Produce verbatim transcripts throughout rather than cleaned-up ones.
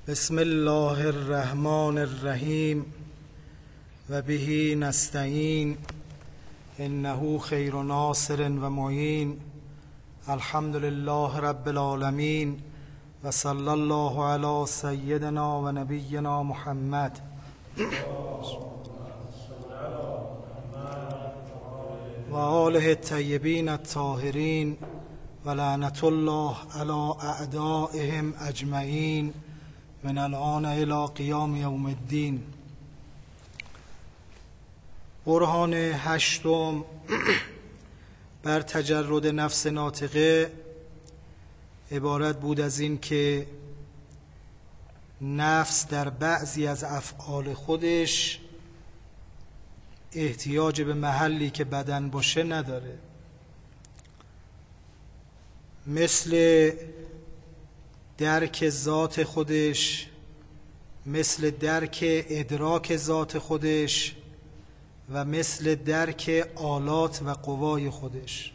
بسم الله الرحمن الرحیم و به نستعین انه خیر ناصر و معین. الحمد لله رب العالمین و صلی الله علی سیدنا و نبینا محمد و آله الطیبین الطاهرین و لعنت الله علی اعدائهم اجمعین من الان الی قیام یوم الدین. برهان هشتم بر تجرد نفس ناطقه عبارت بود از این که نفس در بعضی از افعال خودش احتیاج به محلی که بدن باشه نداره، مثل درک ذات خودش، مثل درک ادراک ذات خودش و مثل درک آلات و قوای خودش.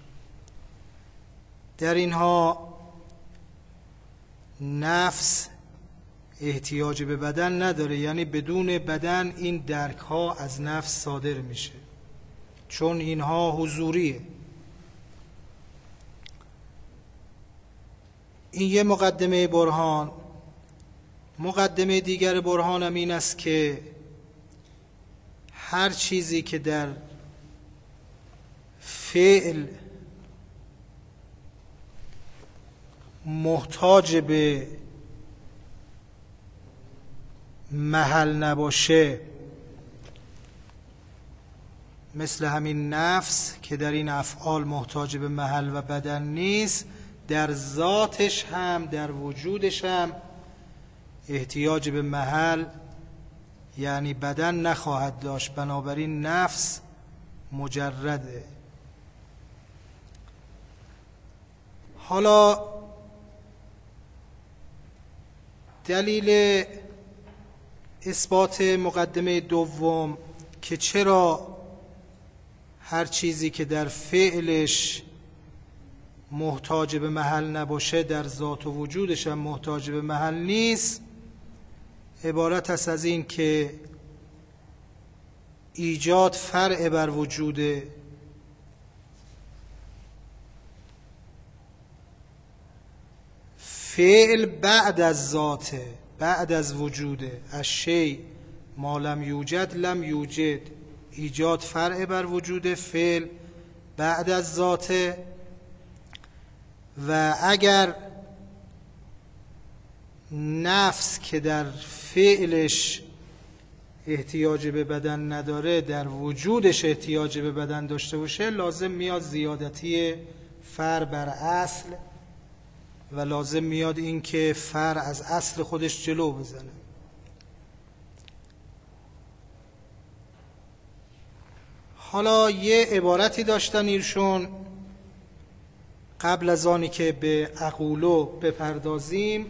در اینها نفس احتیاج به بدن نداره، یعنی بدون بدن این درک ها از نفس صادر میشه، چون اینها حضوریه. این یه مقدمه برهان. مقدمه دیگر برهان هم این است که هر چیزی که در فعل محتاج به محل نباشه، مثل همین نفس که در این افعال محتاج به محل و بدن نیست، در ذاتش هم در وجودش هم احتیاج به محل یعنی بدن نخواهد داشت. بنابراین نفس مجرده. حالا دلیل اثبات مقدمه دوم که چرا هر چیزی که در فعلش محتاج به محل نباشه در ذات و وجودش هم محتاج به محل نیست، عبارت است از این که ایجاد فرع بر وجوده، فعل بعد از ذاته، بعد از وجوده. الشیء ما لم یوجد لم یوجد. ایجاد فرع بر وجوده، فعل بعد از ذاته. و اگر نفس که در فعلش احتیاج به بدن نداره در وجودش احتیاج به بدن داشته باشه، لازم میاد زیادتی فرع بر اصل و لازم میاد این که فرع از اصل خودش جلو بزنه. حالا یه عبارتی داشتن ایشون قبل از آنی که به اقولو بپردازیم،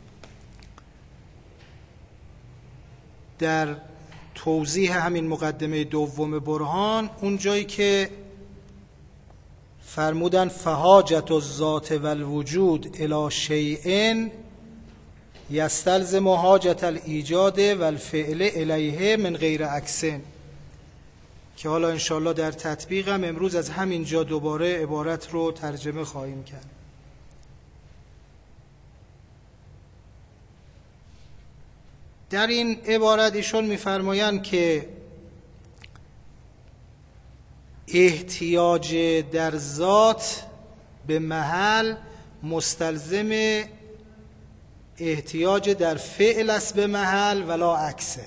در توضیح همین مقدمه دوم برهان، اون جایی که فرمودن فحاجت الذات و الوجود الی شیء یستلزم حاجت الایجاد و الفعل الیه من غیر عکسن، که حالا انشاءالله در تطبیقم امروز از همین جا دوباره عبارت رو ترجمه خواهیم کرد. در این عبارت ایشون می‌فرمایند که احتیاج در ذات به محل مستلزم احتیاج در فعل است به محل ولا عکسه.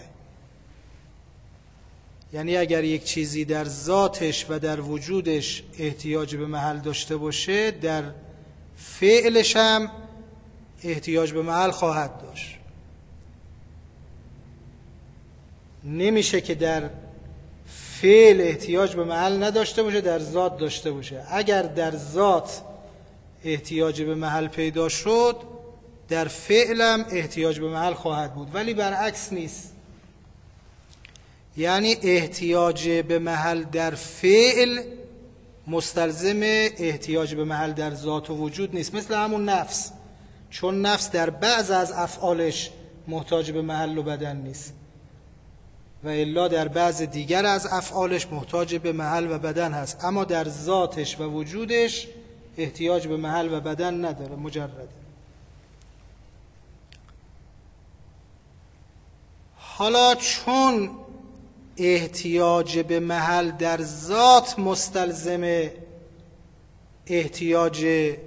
یعنی اگر یک چیزی در ذاتش و در وجودش احتیاج به محل داشته باشه، در فعلش هم احتیاج به محل خواهد داشت. نمیشه که در فعل احتیاج به محل نداشته باشه در ذات داشته باشه. اگر در ذات احتیاج به محل پیدا شد، در فعلم احتیاج به محل خواهد بود، ولی برعکس نیست. یعنی احتیاج به محل در فعل مستلزم احتیاج به محل در ذات و وجود نیست. مثل همون نفس، چون نفس در بعض از افعالش محتاج به محل و بدن نیست و الا در بعض دیگر از افعالش محتاج به محل و بدن هست، اما در ذاتش و وجودش احتیاج به محل و بدن نداره، مجرده. حالا چون احتیاج به محل در ذات مستلزم احتیاج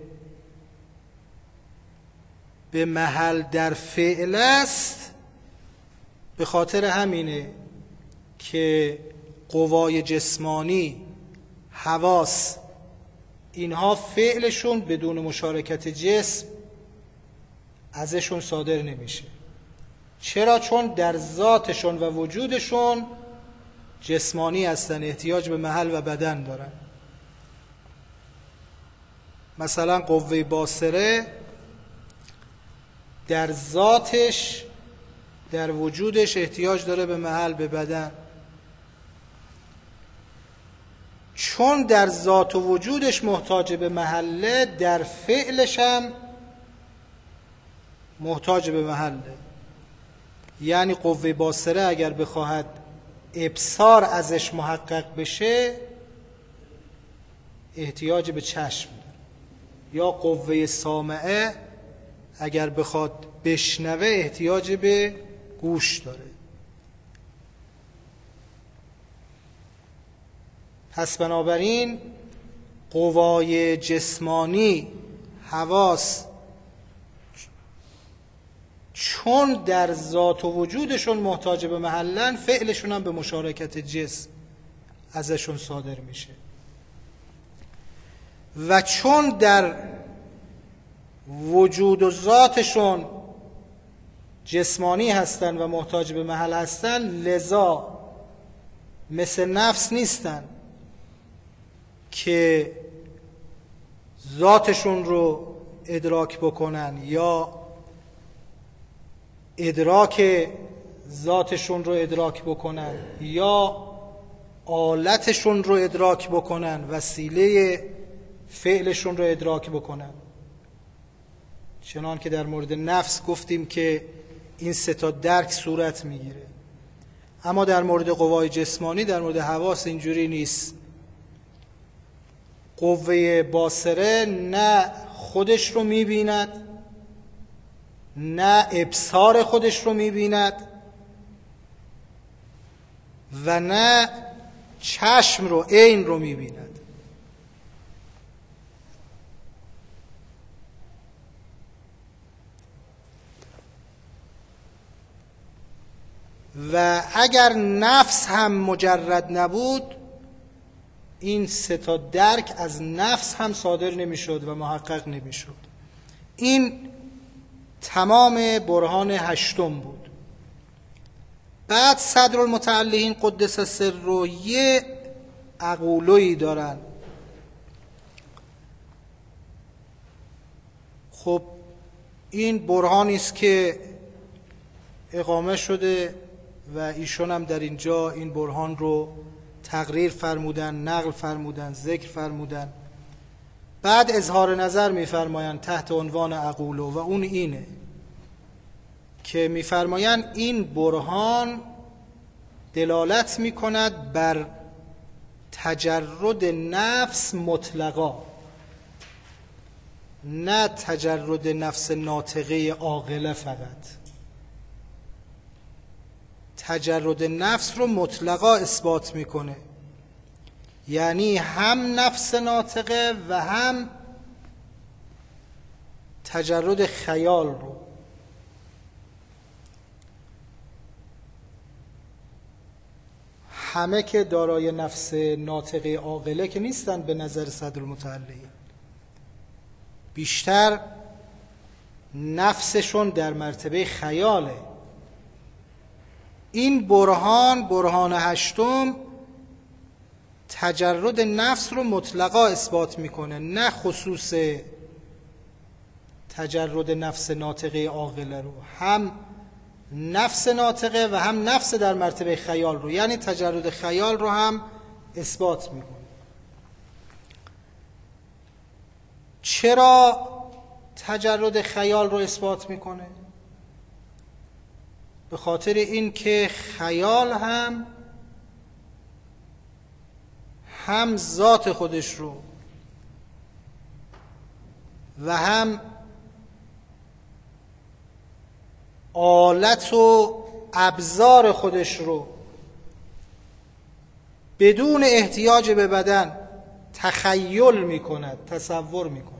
به محل در فعل است، به خاطر همینه که قوای جسمانی، حواس، اینها فعلشون بدون مشارکت جسم ازشون صادر نمیشه. چرا؟ چون در ذاتشون و وجودشون جسمانی هستن، احتیاج به محل و بدن دارن. مثلا قوه باصره در ذاتش، در وجودش احتیاج داره به محل، به بدن. چون در ذات و وجودش محتاج به محله، در فعلش هم محتاج به محله. یعنی قوه باصره اگر بخواهد ابصار ازش محقق بشه احتیاج به چشم داره، یا قوه سامعه اگر بخواد بشنوه احتیاج به گوش داره. پس بنابراین قوای جسمانی، حواس، چون در ذات و وجودشون محتاج به محلن، فعلشون هم به مشارکت جسم ازشون صادر میشه. و چون در وجود و ذاتشون جسمانی هستن و محتاج به محل هستن، لذا مثل نفس نیستن که ذاتشون رو ادراک بکنن یا ادراک ذاتشون رو ادراک بکنن یا آلتشون رو ادراک بکنن، وسیله فعلشون رو ادراک بکنن. چنان که در مورد نفس گفتیم که این سه تا درک صورت میگیره. اما در مورد قوای جسمانی، در مورد حواس اینجوری نیست. قوه باصره نه خودش رو میبیند، نه ابصار خودش رو میبیند و نه چشم رو، عین رو میبیند. و اگر نفس هم مجرد نبود، این سه تا درک از نفس هم صادر نمیشد و محقق نمیشد. این تمام برهان هشتم بود. بعد صدرالمتعلقین قدس سره یه عقولویی دارن. خب این برهانی است که اقامه شده و ایشون هم در اینجا این برهان رو تقریر فرمودن، نقل فرمودن، ذکر فرمودن. بعد اظهار نظر میفرمایند تحت عنوان عقولو و اون اینه که میفرمایند این برهان دلالت میکند بر تجرد نفس مطلقا، نه تجرد نفس ناطقه عاقله فقط. تجرد نفس رو مطلقا اثبات میکنه، یعنی هم نفس ناطقه و هم تجرد خیال رو. همه که دارای نفس ناطقه عاقله که نیستن به نظر صدرالمتعلقین، بیشتر نفسشون در مرتبه خیاله. این برهان، برهان هشتم، تجرد نفس رو مطلقا اثبات میکنه، نه خصوص تجرد نفس ناطقه عاقله رو، هم نفس ناطقه و هم نفس در مرتبه خیال رو، یعنی تجرد خیال رو هم اثبات میکنه. چرا تجرد خیال رو اثبات میکنه؟ به خاطر این که خیال هم هم ذات خودش رو و هم آلت و ابزار خودش رو بدون احتیاج به بدن تخیل میکند، تصور میکند.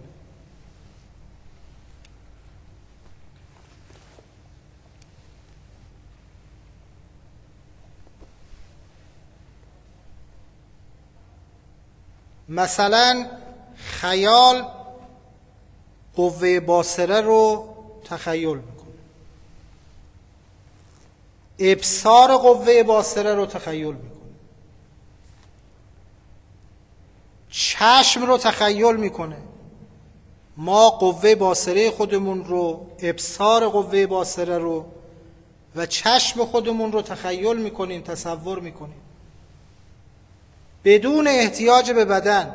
مثلا خیال قوه باصره رو تخیل میکنه، ابصار قوه باصره رو تخیل میکنه، چشم رو تخیل میکنه. ما قوه باصره خودمون رو، ابصار قوه باصره رو و چشم خودمون رو تخیل میکنیم، تصور میکنیم بدون احتیاج به بدن.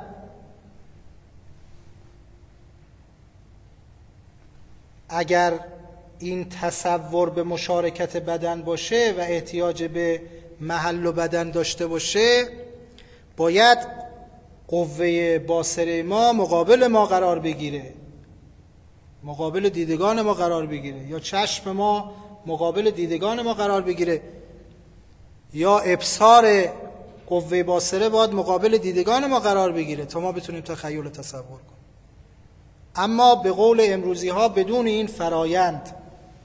اگر این تصور به مشارکت بدن باشه و احتیاج به محل و بدن داشته باشه، باید قوه باصره ما مقابل ما قرار بگیره، مقابل دیدگان ما قرار بگیره، یا چشم ما مقابل دیدگان ما قرار بگیره، یا ابصار قوه باصره باید مقابل دیدگان ما قرار بگیره تا ما بتونیم تخیل و تصور کنیم. اما به قول امروزی ها بدون این فرایند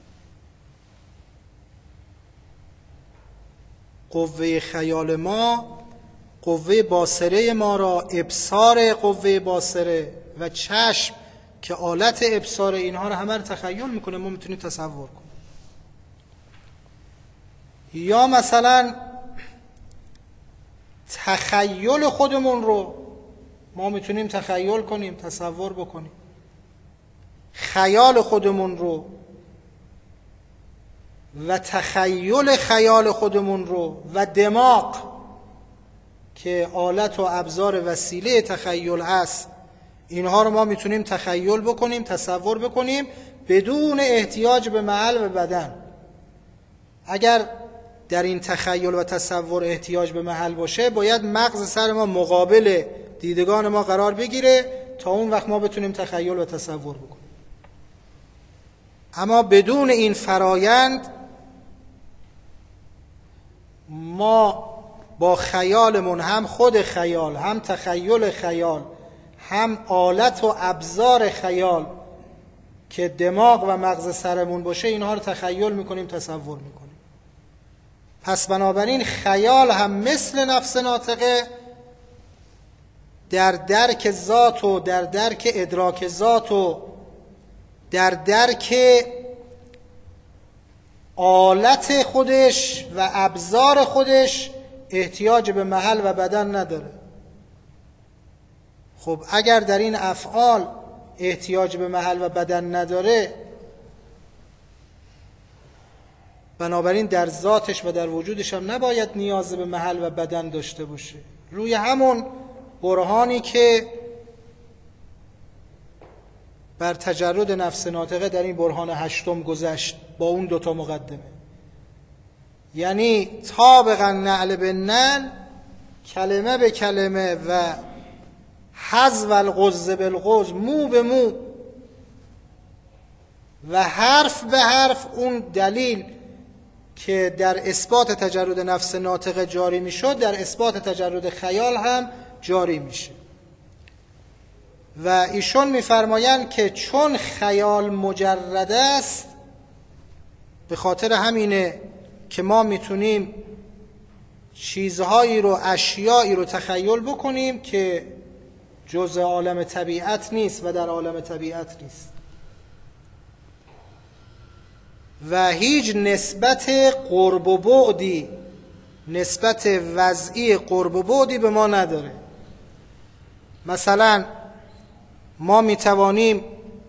قوه خیال ما، قوه باصره ما را، ابصار قوه باصره و چشم که آلت ابصار اینها رو همه رو تخیل میکنه، ما میتونیم تصور کنیم. یا مثلا تخیل خودمون رو ما میتونیم تخیل کنیم، تصور بکنیم. خیال خودمون رو و تخیل خیال خودمون رو و دماغ که آلت و ابزار وسیله تخیل هست، اینها رو ما میتونیم تخیل بکنیم، تصور بکنیم بدون احتیاج به محل و بدن. اگر در این تخیل و تصور احتیاج به محل باشه، باید مغز سر ما مقابل دیدگان ما قرار بگیره تا اون وقت ما بتونیم تخیل و تصور بکنیم. اما بدون این فرایند ما با خیالمون، هم خود خیال، هم تخیل خیال، هم آلت و ابزار خیال که دماغ و مغز سرمون باشه، اینها رو تخیل میکنیم، تصور میکنیم. پس بنابراین خیال هم مثل نفس ناطقه در درک ذات و در درک ادراک ذات و در درک آلت خودش و ابزار خودش احتیاج به محل و بدن نداره. خب اگر در این افعال احتیاج به محل و بدن نداره، بنابراین در ذاتش و در وجودش هم نباید نیاز به محل و بدن داشته باشه. روی همون برهانی که بر تجرد نفس ناطقه در این برهان هشتم گذشت با اون دوتا مقدمه، یعنی طابقا نعل به نعل، کلمه به کلمه و حذو الغز بالغز، مو به مو و حرف به حرف، اون دلیل که در اثبات تجرد نفس ناطقه جاری میشد در اثبات تجرد خیال هم جاری میشه. و ایشون میفرمایند که چون خیال مجرد است، به خاطر همینه که ما میتونیم چیزهایی رو، اشیایی رو تخیل بکنیم که جزء عالم طبیعت نیست و در عالم طبیعت نیست و هیچ نسبت قرب و بعدی، نسبت وضعی قرب و بعدی به ما نداره. مثلا ما میتوانیم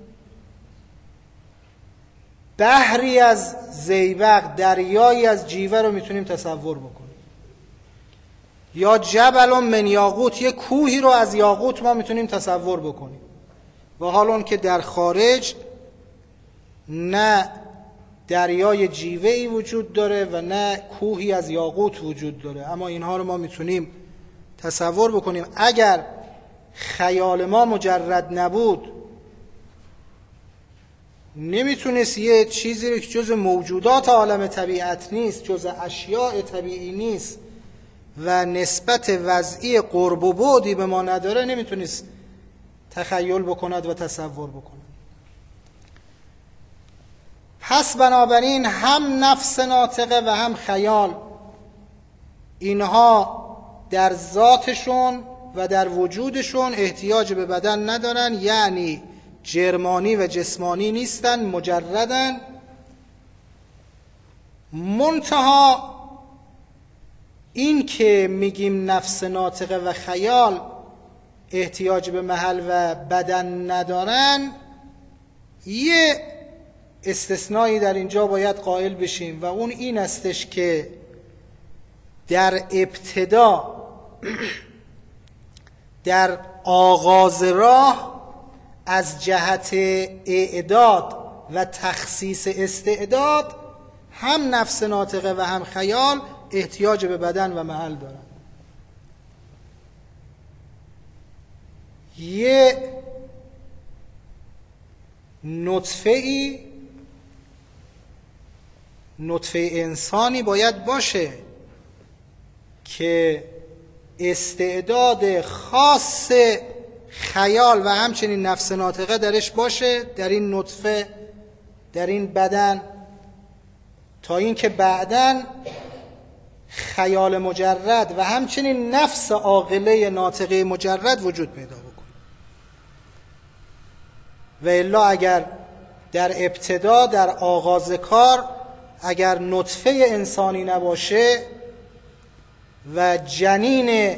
بحری از زیبق، دریایی از جیوه رو میتونیم تصور بکنیم، یا جبل من یاقوت، یک کوهی رو از یاقوت ما میتونیم تصور بکنیم. و حال اون که در خارج نه دریای جیوه‌ای وجود داره و نه کوهی از یاقوت وجود داره. اما اینها رو ما میتونیم تصور بکنیم. اگر خیال ما مجرد نبود، نمیتونست یه چیزی که جز موجودات عالم طبیعت نیست، جز اشیاء طبیعی نیست و نسبت وضعی قرب و بعدی به ما نداره، نمیتونست تخیل بکند و تصور بکند. پس بنابراین هم نفس ناطقه و هم خیال، اینها در ذاتشون و در وجودشون احتیاج به بدن ندارن، یعنی جرمانی و جسمانی نیستن، مجردن. منتها این که میگیم نفس ناطقه و خیال احتیاج به محل و بدن ندارن، یه استثنایی در اینجا باید قائل بشیم و اون این استش که در ابتدا در آغاز راه از جهت اعداد و تخصیص استعداد هم نفس ناطقه و هم خیال احتیاج به بدن و محل دارن. یه نطفه ای نطفه انسانی باید باشه که استعداد خاص خیال و همچنین نفس ناطقه درش باشه، در این نطفه، در این بدن، تا اینکه بعداً خیال مجرد و همچنین نفس عاقله ناطقه مجرد وجود پیدا بکنه. و الا اگر در ابتدا، در آغاز کار، اگر نطفه انسانی نباشه و جنین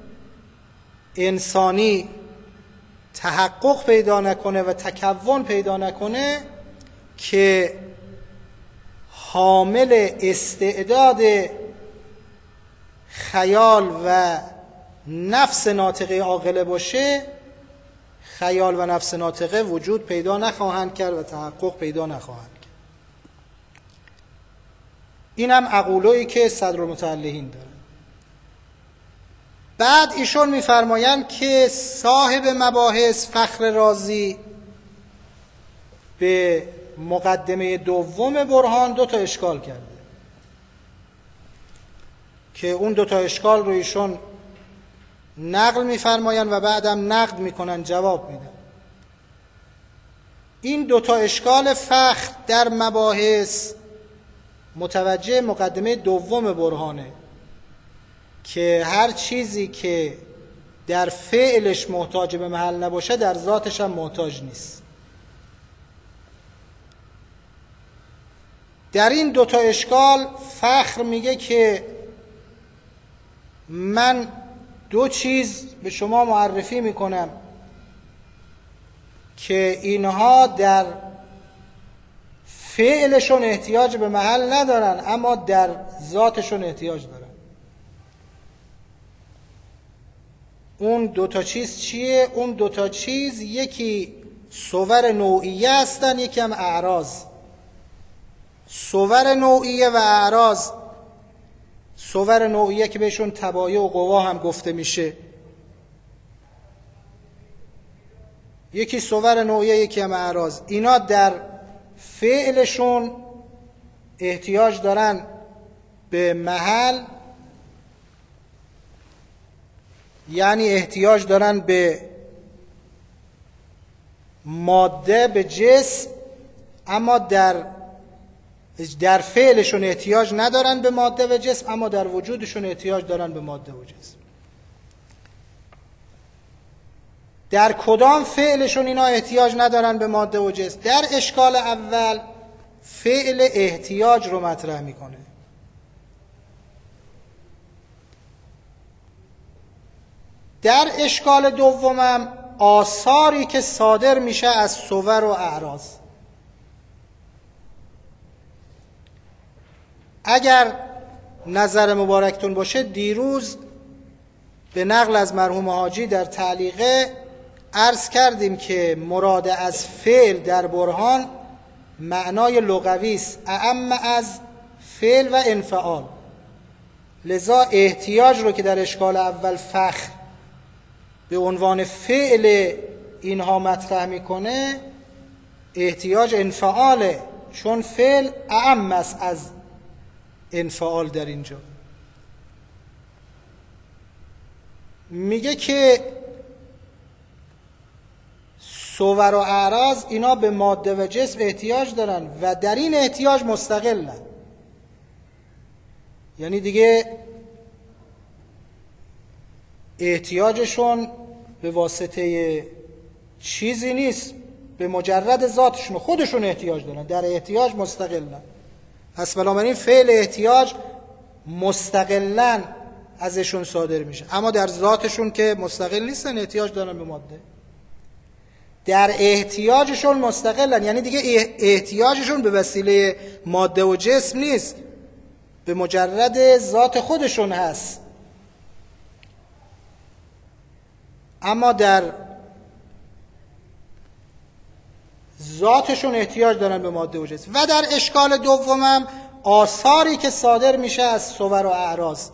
انسانی تحقق پیدا نکنه و تکون پیدا نکنه که حامل استعداد خیال و نفس ناطقه عاقله باشه، خیال و نفس ناطقه وجود پیدا نخواهند کرد و تحقق پیدا نخواهند کرد. این هم عقولویی که صدرالمتعلهین داره. بعد ایشون میفرمایند که صاحب مباحث فخر رازی به مقدمه دوم برهان دو تا اشکال کرده که اون دو تا اشکال رو ایشون نقل میفرمایند و بعدم نقد میکنن، جواب میدن. این دو تا اشکال فخر در مباحث متوجه مقدمه دوم برهانه که هر چیزی که در فعلش محتاج به محل نباشه در ذاتش هم محتاج نیست. در این دوتا اشکال فخر میگه که من دو چیز به شما معرفی میکنم که اینها در فعلشون احتیاج به محل ندارن اما در ذاتشون احتیاج دارن. اون دوتا چیز چیه؟ اون دوتا چیز یکی صور نوعیه هستن، یکی هم اعراض. صور نوعیه و اعراض، صور نوعیه که بهشون تبایع و قوا هم گفته میشه، یکی صور نوعیه یکی هم اعراض، اینا در فعلشون احتیاج دارن به محل، یعنی احتیاج دارن به ماده، به جسم، اما در در فعلشون احتیاج ندارن به ماده و جسم، اما در وجودشون احتیاج دارن به ماده و جسم. در کدام فعلشون اینا احتیاج ندارن به ماده و جسم؟ در اشکال اول فعل احتیاج رو مطرح میکنه. در اشکال دومم آثاری که صادر میشه از صور و اعراض. اگر نظر مبارکتون باشه، دیروز به نقل از مرحوم حاجی در تعلیقه عرض کردیم که مراد از فعل در برهان معنای لغوی است اعم از فعل و انفعال، لذا احتیاج رو که در اشکال اول فخر به عنوان فعل اینها مطرح میکنه، احتیاج انفعاله، چون فعل اعم است از انفعال. در اینجا میگه که صور و اعراض اینا به ماده و جسم احتیاج دارن و در این احتیاج مستقلن، یعنی دیگه احتیاجشون به واسطه چیزی نیست، به مجرد ذاتشون خودشون احتیاج دارن، در احتیاج مستقلن. پس بنابراین فعل احتیاج مستقلن ازشون صادر میشه، اما در ذاتشون که مستقل نیستن، احتیاج دارن به ماده. در احتیاجشون مستقلن، یعنی دیگه احتیاجشون به وسیله ماده و جسم نیست، به مجرد ذات خودشون هست. اما در ذاتشون احتیاج دارن به ماده و جسم. و در اشکال دومم آثاری که صادر میشه از صور و اعراض،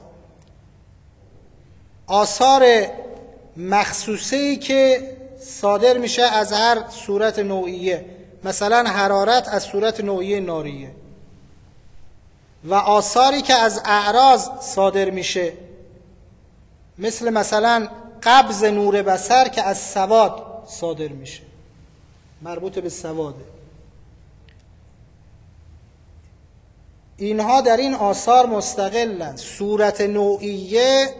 آثار مخصوصه‌ای که صادر میشه از هر صورت نوعیه، مثلا حرارت از صورت نوعیه ناریه، و آثاری که از اعراض صادر میشه، مثل مثلا قبض نور بصر که از سواد صادر میشه، مربوط به سواده. اینها در این آثار مستقلن. صورت نوعیه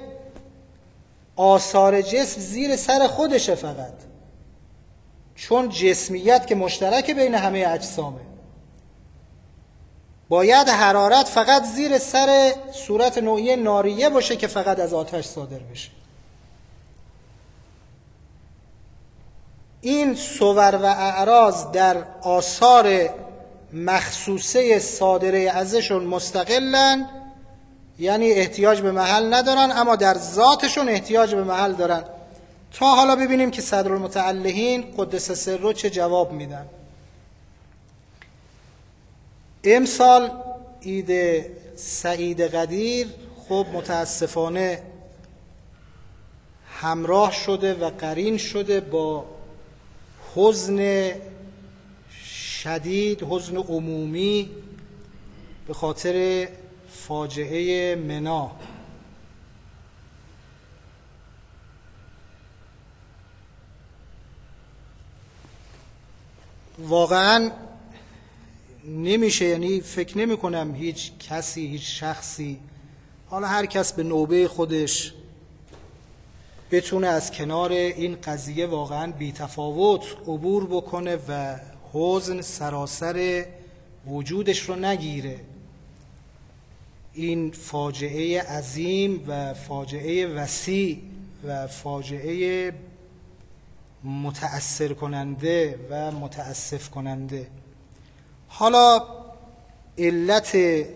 آثار جسم زیر سر خودشه فقط، چون جسمیت که مشترک بین همه اجسامه. باید حرارت فقط زیر سر صورت نوعیه ناریه باشه که فقط از آتش صادر بشه. این صور و اعراض در آثار مخصوصه صادره ازشون مستقلن، یعنی احتیاج به محل ندارن، اما در ذاتشون احتیاج به محل دارن. تا حالا ببینیم که صدرالمتعلهین قدس سره چه جواب میدن. امسال عید سعید قدیر خب متاسفانه همراه شده و قرین شده با حزن شدید، حزن عمومی به خاطر فاجعه منا. واقعا نمیشه، یعنی فکر نمی کنم هیچ کسی، هیچ شخصی، حالا هر کس به نوبه خودش بتونه از کنار این قضیه واقعا بی تفاوت عبور بکنه و حزن سراسر وجودش رو نگیره. این فاجعه عظیم و فاجعه وسیع و فاجعه متأثر کننده و متأسف کننده. حالا علت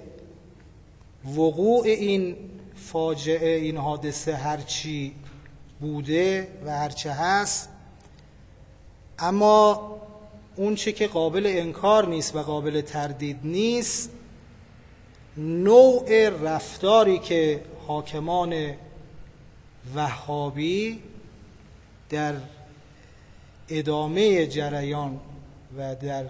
وقوع این فاجعه، این حادثه هرچی بوده و هرچه هست، اما اون چه که قابل انکار نیست و قابل تردید نیست، نوع رفتاری که حاکمان وهابی در ادامه جریان و در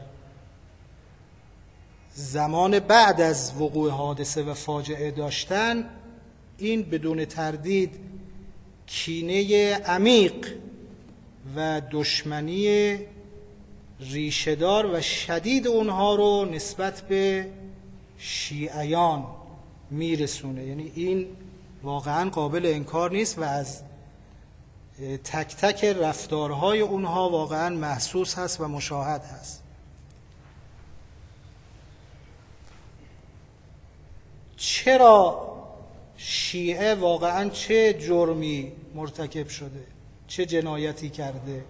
زمان بعد از وقوع حادثه و فاجعه داشتن، این بدون تردید کینه عمیق و دشمنی ریشه‌دار و شدید اونها رو نسبت به شیعیان میرسونه. یعنی این واقعا قابل انکار نیست و از تک تک رفتارهای اونها واقعا محسوس هست و مشاهد هست. چرا شیعه واقعا چه جرمی مرتکب شده، چه جنایتی کرده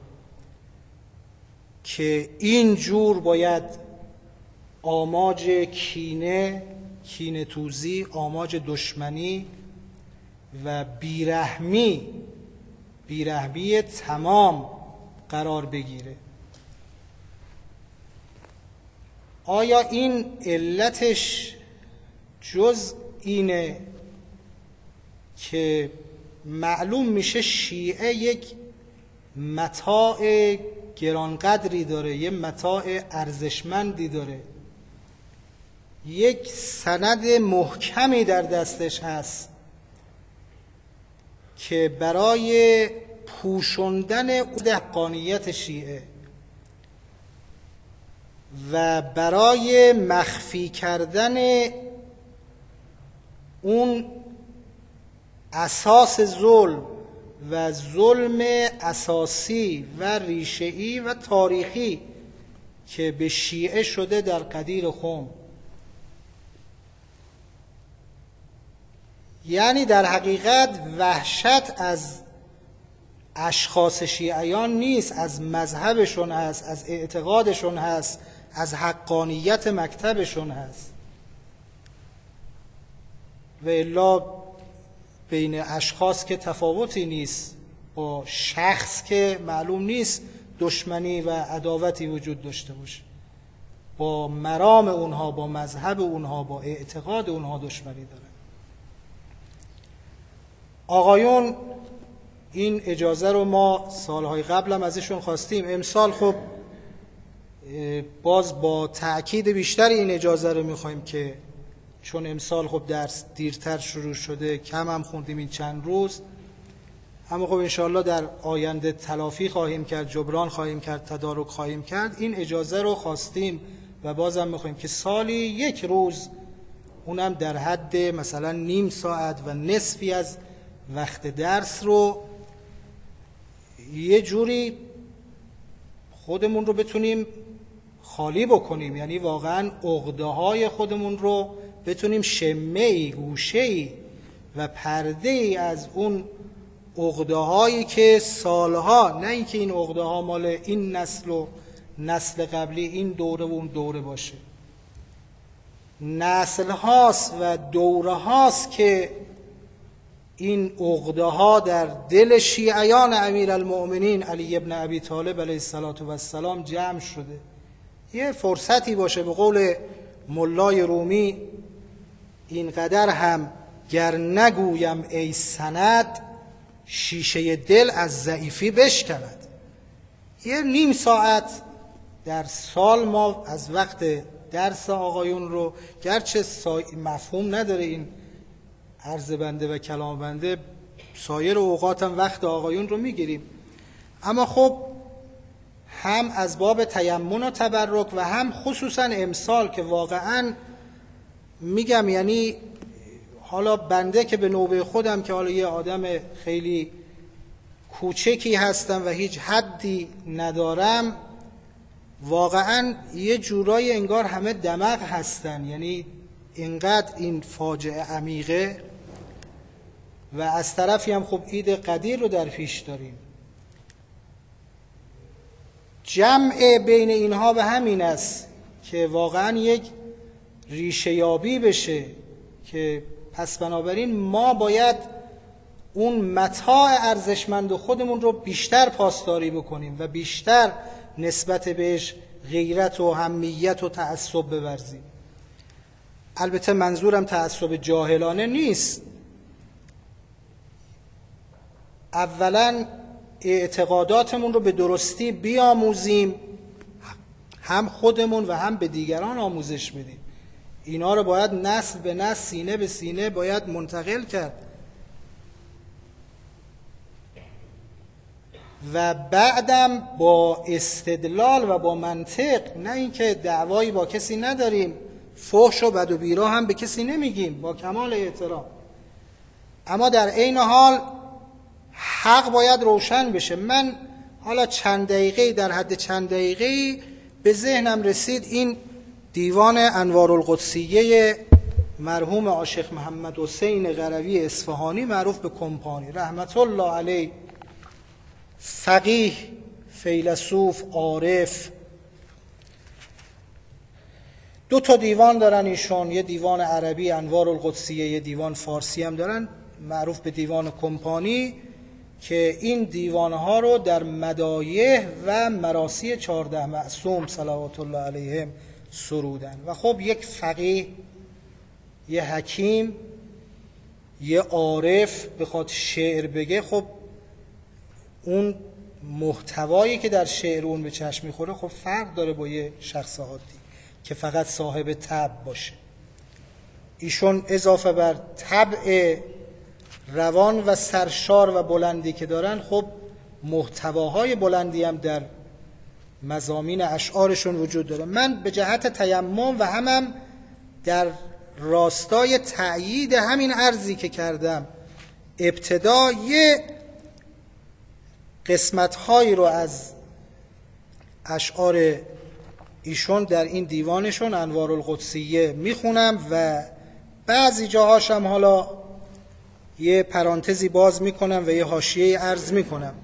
که این جور باید آماج کینه، کینه توزی، آماج دشمنی و بیرحمی، بیرحمی تمام قرار بگیره؟ آیا این علتش جز اینه که معلوم میشه شیعه یک متاع گرانقدری داره، یک متاع ارزشمندی داره، یک سند محکمی در دستش هست که برای پوشوندن حقانیت شیعه و برای مخفی کردن اون اساس ظلم و ظلم اساسی و ریشه‌ای و تاریخی که به شیعه شده در قدیر خم. یعنی در حقیقت وحشت از اشخاص شیعیان نیست، از مذهبشون هست، از اعتقادشون هست، از حقانیت مکتبشون هست. و الا بین اشخاص که تفاوتی نیست، با شخص که معلوم نیست دشمنی و عداوتی وجود داشته باشه، با مرام اونها، با مذهب اونها، با اعتقاد اونها دشمنی داره. آقایون این اجازه رو ما سالهای قبل هم ازشون خواستیم. امسال خب باز با تأکید بیشتر این اجازه رو میخوایم که چون امسال خب درس دیرتر شروع شده، کم هم خوندیم این چند روز، اما خب انشاءالله در آینده تلافی خواهیم کرد، جبران خواهیم کرد، تدارک خواهیم کرد. این اجازه رو خواستیم و بازم میخوایم که سالی یک روز، اونم در حد مثلا نیم ساعت و نصفی از وقت درس رو یه جوری خودمون رو بتونیم خالی بکنیم، یعنی واقعا عقده‌های خودمون رو بتونیم شمعی، گوشه‌ای و پرده‌ای از اون عقده‌هایی که سالها، نه اینکه این عقده‌ها مال این نسل و نسل قبلی، این دوره و اون دوره باشه، نسل هاست و دوره هاست که این عقده‌ها در دل شیعیان امیرالمؤمنین علی ابن ابی طالب علیه السلام جمع شده. یه فرصتی باشه، به قول ملای رومی، اینقدر هم گر نگویم ای سند، شیشه دل از ضعیفی بشکند. یه نیم ساعت در سال ما از وقت درس آقایون رو، گرچه مفهوم نداره این عرض بنده و کلام بنده، سایر اوقات هم وقت آقایون رو میگیریم، اما خب هم از باب تیمن و تبرک و هم خصوصا امسال که واقعا میگم، یعنی حالا بنده که به نوبه خودم که حالا یه آدم خیلی کوچکی هستم و هیچ حدی ندارم، واقعا یه جورای انگار همه دماغ هستن، یعنی اینقدر این فاجعه عمیقه. و از طرفی هم خب عید قدیر رو در پیش داریم. جمع بین اینها به همین است که واقعا یک ریشه یابی بشه که پس بنابراین ما باید اون متاع ارزشمند خودمون رو بیشتر پاسداری بکنیم و بیشتر نسبت بهش غیرت و حمیت و تعصب بورزیم. البته منظورم تعصب جاهلانه نیست. اولا اعتقاداتمون رو به درستی بیاموزیم، هم خودمون و هم به دیگران آموزش بدیم. اینا رو باید نسل به نسل، سینه به سینه باید منتقل کرد و بعدم با استدلال و با منطق، نه اینکه دعوایی با کسی نداریم، فحش و بد و بیرا هم به کسی نمیگیم، با کمال احترام، اما در عین حال حق باید روشن بشه. من حالا چند دقیقه، در حد چند دقیقه به ذهنم رسید این دیوان انوارالقدسیه مرحوم عاشق محمد حسین قروی اصفهانی معروف به کمپانی رحمت الله علیه، فقیه، فیلسوف، عارف. دو تا دیوان دارن ایشون، یه دیوان عربی انوارالقدسیه، یه دیوان فارسی هم دارن معروف به دیوان کمپانی، که این دیوانها رو در مدایح و مراسی چهارده معصوم صلوات الله علیهم سرودن. و خب یک فقیه، یه حکیم، یه عارف بخواد شعر بگه، خب اون محتوایی که در شعر اون به چشم میخوره خب فرق داره با یه شخص عادی که فقط صاحب طبع باشه. ایشون اضافه بر طبع روان و سرشار و بلندی که دارن، خب محتواهای بلندی هم در مضامین اشعارشون وجود داره. من به جهت تیمم و هم, هم در راستای تأیید همین عرضی که کردم، ابتدا یه قسمت‌هایی رو از اشعار ایشون در این دیوانشون انوار القدسیه میخونم و بعضی جاهاش هم حالا یه پرانتزی باز میکنم و یه حاشیه عرض میکنم.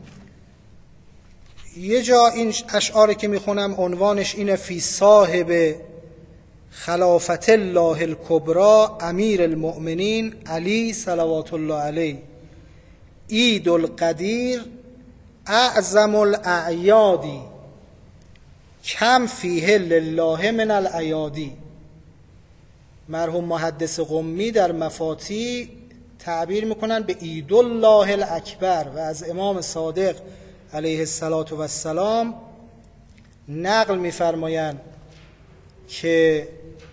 یه جا این اشعاری که میخونم عنوانش اینه: فی صاحب خلافت الله الکبری امیر المؤمنین علی صلوات الله علیه عید القدیر اعظم الاعیادی کم فیه لله من الایادی. مرحوم محدث قمی در مفاتی تعبیر میکنن به عید الله الاکبر و از امام صادق علیه السلام نقل میفرمایند که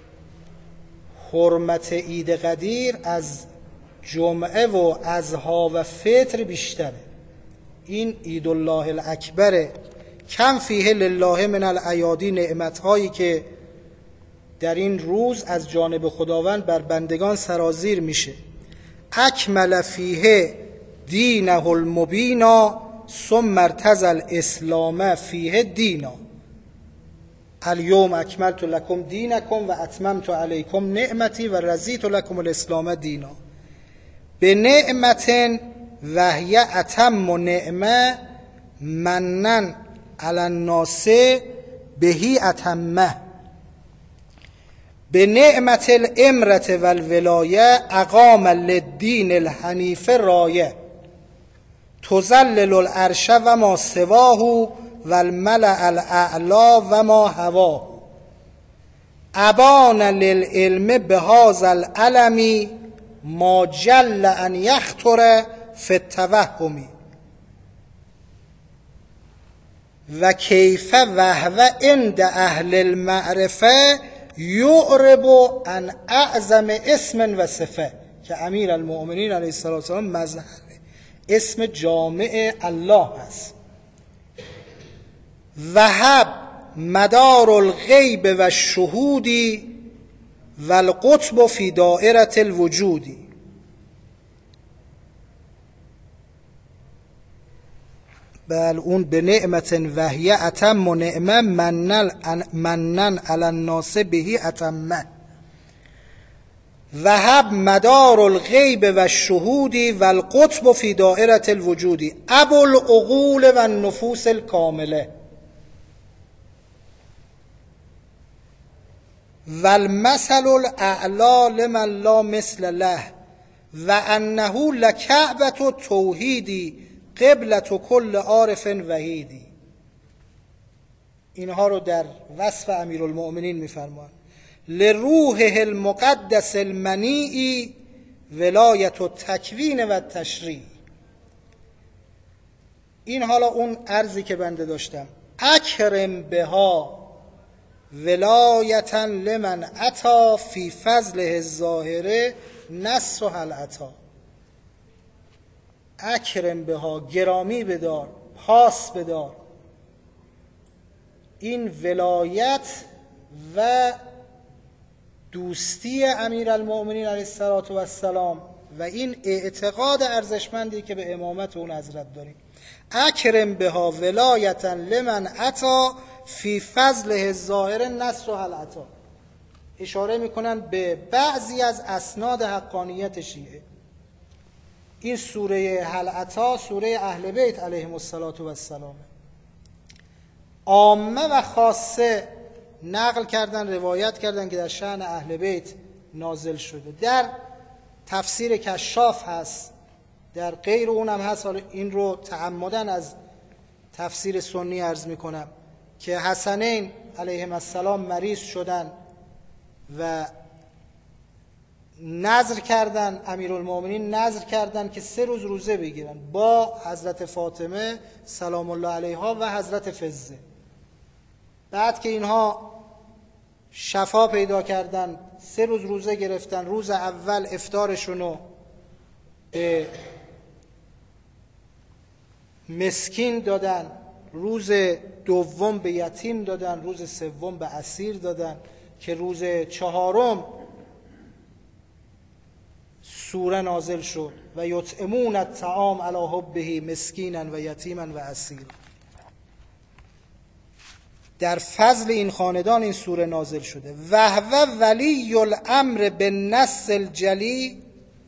حرمت عید قدیر از جمعه و اضحی و فطر بیشتره. این عید الله الاکبره. کم فیه لله من الایادی، نعمتهایی که در این روز از جانب خداوند بر بندگان سرازیر میشه. اکمل فیه دینه المبینا ثم ارتضى الاسلام فیه دینا الیوم اکملت لکم دینکم و اتممت علیکم نعمتی و رضیت لکم الاسلام دینا. به نعمت وهی اتم و نعمه منن علی الناس بهی اتمه. به نعمت الامرت و الولایه اقام للدین الحنیف رایه تزلل العرش و ما سواه و الملأ الاعلا و ما هواه. ابان للعلم بهذا العلم ما جل ان یخطر فی التوهم و کیف وهو عند اهل المعرفه یعرب عن اعظم اسم و صفه. که امیر المؤمنین علیه السلام مظهر اسم جامع الله است. وهب مدار الغیب و الشهودی و القطب فی دائره الوجودی. بل اون به نعمت وهی اتم و نعمه منن علی الناس بهی اتمه. وهب مدار الغیب و الشهودی و القطب فی دائره الوجودی ابو العقول و النفوس الکامله و المثل الاعلی لمن لا مثل له و انه لکعبة التوحیدی قبلة کل عارف وحیدی. اینها رو در وصف امیرالمؤمنین میفرمان. لروحه المقدس المنیع ولایت و تکوین و تشریع. این حالا اون عرضی که بنده داشتم. اکرم بها ولایتا لمن عطا فی فضله الظاهره نصرها العطا. اکرم بها، گرامی بدار، پاس بدار این ولایت و دوستی امیرالمؤمنین علیه السلام و این اعتقاد ارزشمندی که به امامت اون حضرت داریم. اکرم بها ولایتا لمن عطا فی فضله الظاهر نصرها العطا. اشاره میکنن به بعضی از اسناد حقانیت شیعه. این سوره هل عطا سوره اهل بیت علیهم السلام. عامه و خاصه نقل کردن، روایت کردن که در شأن اهل بیت نازل شده. در تفسیر کشاف هست، در غیر اونم هست. حالا این رو تعمدن از تفسیر سنی عرض میکنم که حسنین علیهم السلام مریض شدن و نذر کردن، امیرالمومنین نذر کردن که سه روز روزه بگیرن با حضرت فاطمه سلام الله علیها و حضرت فزه. بعد که اینها شفا پیدا کردن، سه روز روزه گرفتن. روز اول افطارشونو به مسکین دادن، روز دوم به یتیم دادن، روز سوم به اسیر دادن، که روز چهارم سوره نازل شد و یطعمون الطعام علی حبه مسکینا و یتیما و اسیر. در فضل این خاندان این سوره نازل شده. و هو ولی الامر بالنص الجلی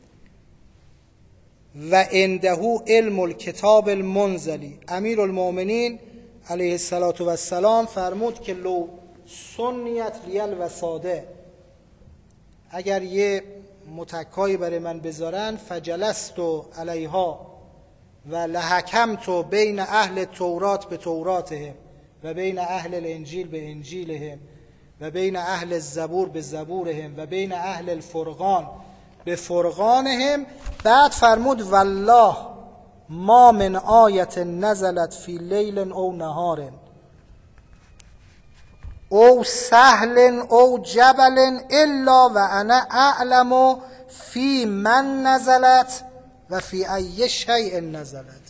و عنده علم الکتاب المنزلی. امیرالمومنین علیه الصلاة و السلام فرمود که لو سنیت لیل و ساده، اگر یه متکایی برای من بذارن، فجلست علیها و لحکمت بین اهل تورات به توراتهم و بین اهل الانجیل به انجیلهم و بین اهل الزبور به زبورهم و بین اهل الفرقان به فرقانهم. بعد فرمود والله ما من آیت نزلت فی لیل او نهار او سهل او جبل الا و انا اعلم فی من نزلت و فی ای شیء نزلت.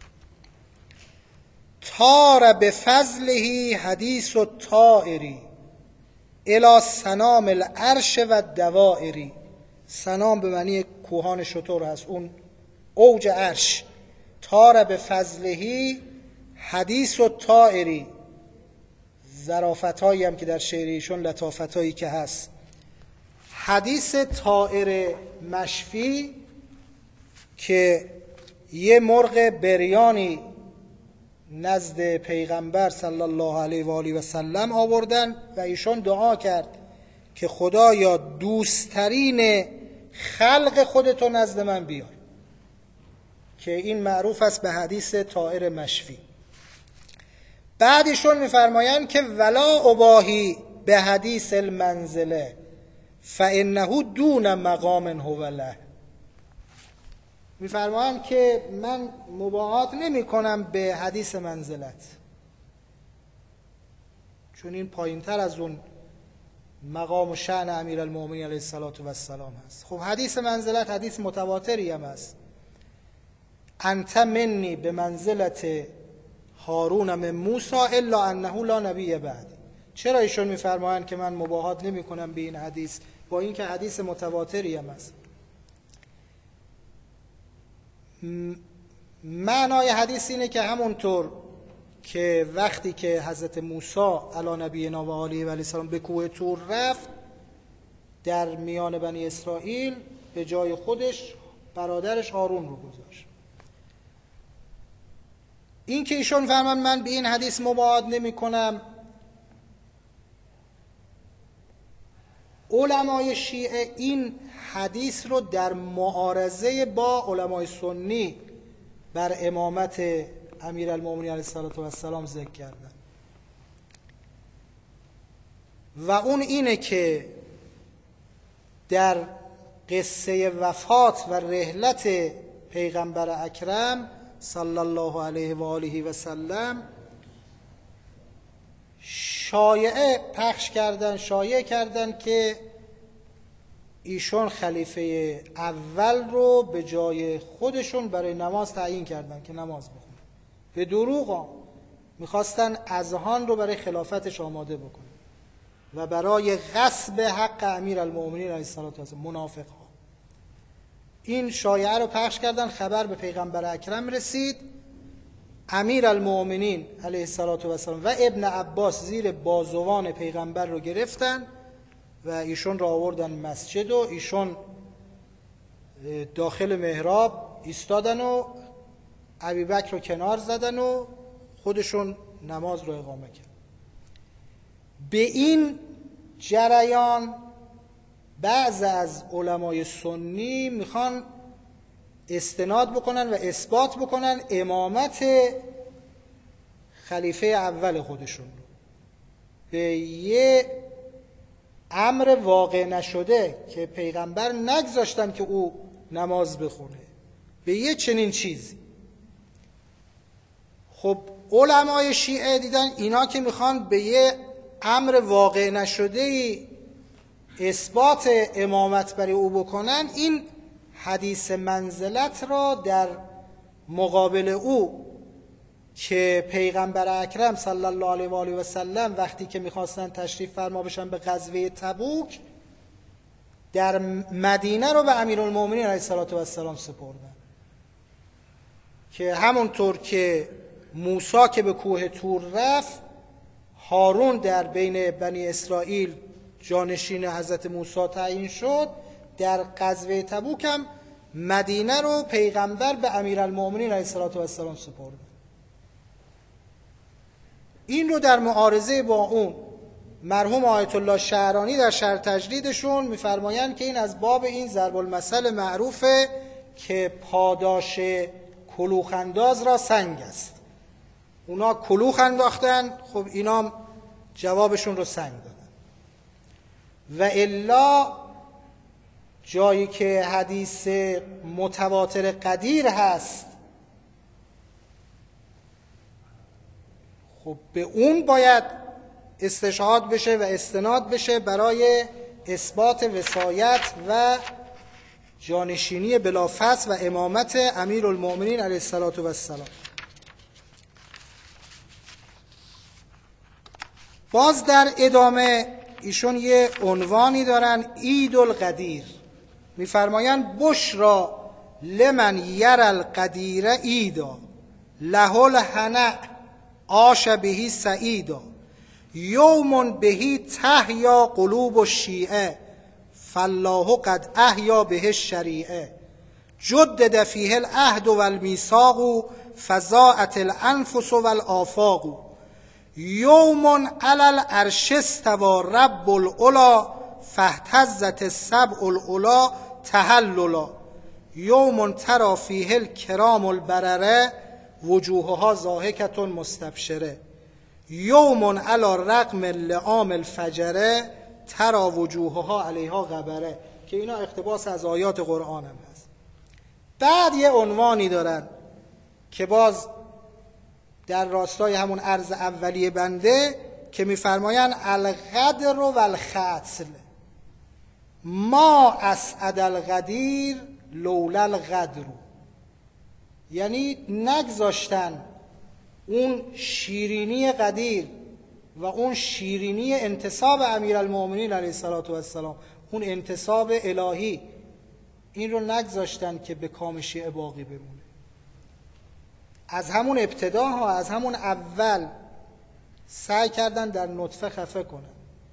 طار بفضله حدیث الطائری الی سنام العرش و دوائری. سنام به معنی کوهان شتر هست، اون اوج عرش. طار بفضله حدیث الطائری، ظرافتایی هم که در شعر ایشون، لطافتایی که هست. حدیث طائر مشفی که یه مرغ بریانی نزد پیغمبر صلی الله علیه و آله و سلم آوردن و ایشون دعا کرد که خدایا دوستترین خلق خودتو نزد من بیار، که این معروف است به حدیث طائر مشفی. بعد ایشون میفرمایند که ولا اباهی به حدیث المنزله فانه دون مقام هو له. میفرمایند که من مباهات نمی کنم به حدیث منزلت، چون این پایین تر از اون مقام و شأن امیرالمومنین علیه السلام هست. خب حدیث منزلت حدیث متواتری هم هست. انت منی به منزلت هارون من موسی الا انه لا نبی بعد. چرا ایشون میفرمایند که من مباهات نمی کنم به این حدیث، با اینکه حدیث متواتری هم هست؟ معنای حدیث اینه که همونطور که وقتی که حضرت موسی علی نبینا و آله و السلام به کوه طور رفت، در میان بنی اسرائیل به جای خودش برادرش هارون رو گذاشت. این که ایشون فرمان من به این حدیث مباهات نمی کنم، علمای شیعه این حدیث رو در معارضه با علمای سنی بر امامت امیرالمومنین علیه السلام ذکر کردن و اون اینه که در قصه وفات و رحلت پیغمبر اکرم صلی الله علیه و آله و سلم شایعه پخش کردن شایعه کردن که ایشون خلیفه اول رو به جای خودشون برای نماز تعیین کردن که نماز بخونه. به دروغ میخواستن اذهان رو برای خلافتش آماده بکنن و برای غصب حق امیرالمومنین علیه السلام. منافق ها این شایعه رو پخش کردن، خبر به پیغمبر اکرم رسید. امیرالمومنین علیه السلام و ابن عباس زیر بازوان پیغمبر رو گرفتن و ایشون را آوردن مسجد و ایشون داخل محراب ایستادن و ابوبکر رو کنار زدن و خودشون نماز رو اقامه کرد. به این جریان بعض از علمای سنی میخوان استناد بکنن و اثبات بکنن امامت خلیفه اول خودشون رو به یه امر واقع نشده که پیغمبر نگذاشتن که او نماز بخونه، به یه چنین چیزی. خب علمای شیعه دیدن اینا که میخوان به یه امر واقع نشده‌ای اثبات امامت برای او بکنن، این حدیث منزلت را در مقابل او که پیغمبر اکرم صلی الله علیه و آله و سلم وقتی که میخواستن تشریف فرما بشن به غزوه تبوک، در مدینه رو به امیرالمومنین علیه السلام سپردن که همونطور که موسی که به کوه طور رفت، هارون در بین بنی اسرائیل جانشین حضرت موسی تعیین شد، در غزوه تبوک هم مدینه رو پیغمبر به امیرالمومنین علیه السلام سپرد. این رو در معارضه با اون مرحوم آیت الله شعرانی در شرح تجریدشون میفرمایند که این از باب این ضرب المثل معروفه که پاداش کلوخ انداز را سنگ است. اونا کلوخ انداختن، خب اینا جوابشون رو سنگ دادن. و الا جایی که حدیث متواتر قدیر هست، خب به اون باید استشهاد بشه و استناد بشه برای اثبات وصایت و جانشینی بلافصل و امامت امیرالمومنین علیه السلام. باز در ادامه ایشون یه عنوانی دارن، عید القدیر. میفرمایند بشرا لمن یر القدیر عیدا له الهنأ عاش بهی سعیدا یوم بهی تحیا قلوب الشیعه فالله قد احیا به الشریعه جدد فیه العهد والمیثاق فضاءت الانفس والآفاق یوم علی العرش استوى رب العلا فاهتزت السبع العلا تهللا یوم تری فیه الکرام البرره وجوهها ضاحکة مستبشره یوم علی رغم لعام الفجره تری وجوهها علیها غبره، که اینا اقتباس از آیات قرآن هم هست. بعد یه عنوانی دارن که باز در راستای همون عرض اولیه بنده که میفرمایند القدر و الخطل ما اسعد القدیر لولا القدر، یعنی نگذاشتن اون شیرینی قدیر و اون شیرینی انتصاب امیرالمومنین علیه السلام، اون انتصاب الهی، این رو نگذاشتن که به کام شیعه باقی بمونه. از همون ابتدا ها، از همون اول سعی کردن در نطفه خفه کنن.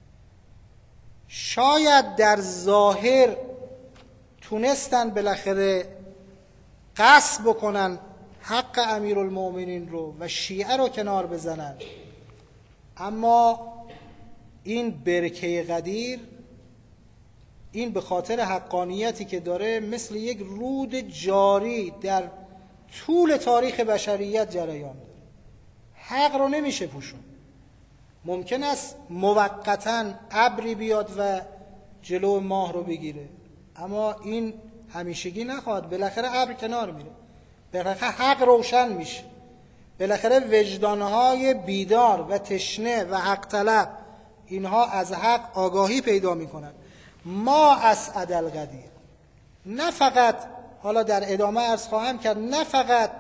شاید در ظاهر تونستن بالاخره غصب بکنن حق امیرالمومنین رو و شیعه رو کنار بزنن، اما این برکه قدیر، این به خاطر حقانیتی که داره مثل یک رود جاری در طول تاریخ بشریت جریان داره. حق رو نمیشه پوشون. ممکن است موقتاً ابری بیاد و جلو ماه رو بگیره، اما این همیشگی نخواهد. بالاخره ابر کنار میره، بالاخره حق روشن میشه، بالاخره وجدانهای بیدار و تشنه و حق طلب اینها از حق آگاهی پیدا میکنن. ما اسعد القدیر، نه فقط، حالا در ادامه عرض خواهم کرد، نه فقط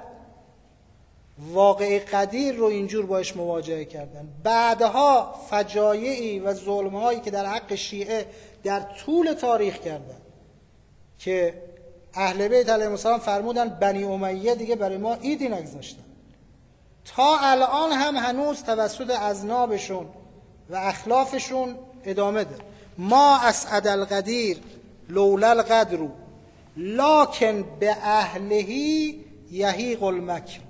واقع قدیر رو اینجور باش مواجهه کردن، بعدها فجایعی و ظلمهایی که در حق شیعه در طول تاریخ کردن که اهل بیت علیهم السلام فرمودن بنی امیه دیگه برای ما عیدی نگذاشتن، تا الان هم هنوز توسط اذنابشون و اخلافشون ادامه ده. ما اسعد القدیر لولا القدر لکن به اهلهی یهیق المکر.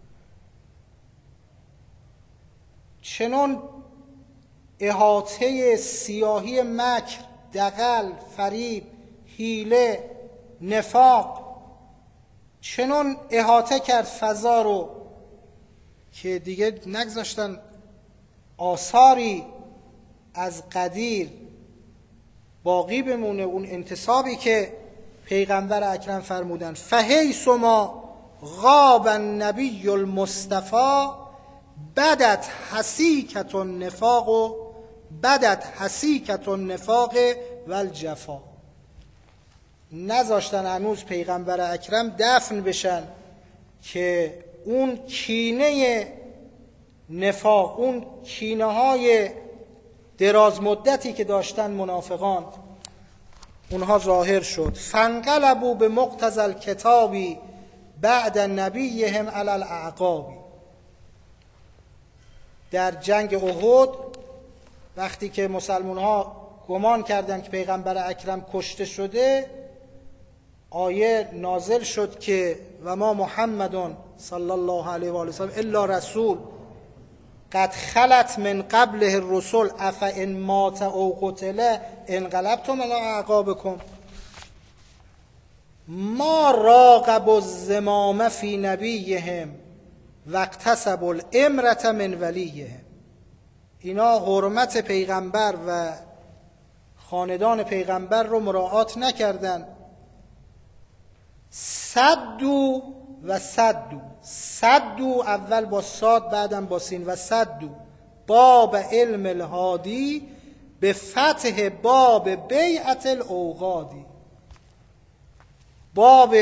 چنون احاطه سیاهی مکر، دغل، فریب، حیله، نفاق چنون احاطه کرد فضا رو که دیگه نگذاشتن آثاری از قدیر باقی بمونه، اون انتصابی که پیغمبر اکرم فرمودن فحیث ما غاب النبی المصطفی بدت حسیکة النفاق و بدت حسیکة النفاق والجفا. نذاشتن هنوز پیغمبر اکرم دفن بشن که اون کینه نفاق، اون کینه های دراز مدتی که داشتن منافقان، اونها ظاهر شد. فانقلبوا به مقتضی الکتابی بعد نبیهم علی الاعقاب. در جنگ احد وقتی که مسلمان ها گمان کردند که پیغمبر اکرم کشته شده، آیه نازل شد که و ما محمد صلی الله علیه و آله و سلم الا رسول قد خلت من قبله الرسل افئن مات او قتل انقلبتم علی اعقابکم. ما راقب الزمام فی نبیهم واقتصبوا الامرة من ولیهم. اینا حرمت پیغمبر و خاندان پیغمبر رو مراعات نکردن. صدو و صدو، صدو اول با صاد بعدم با سین، و صدو باب علم الهادی به فتح باب بیعت الاوغادی. باب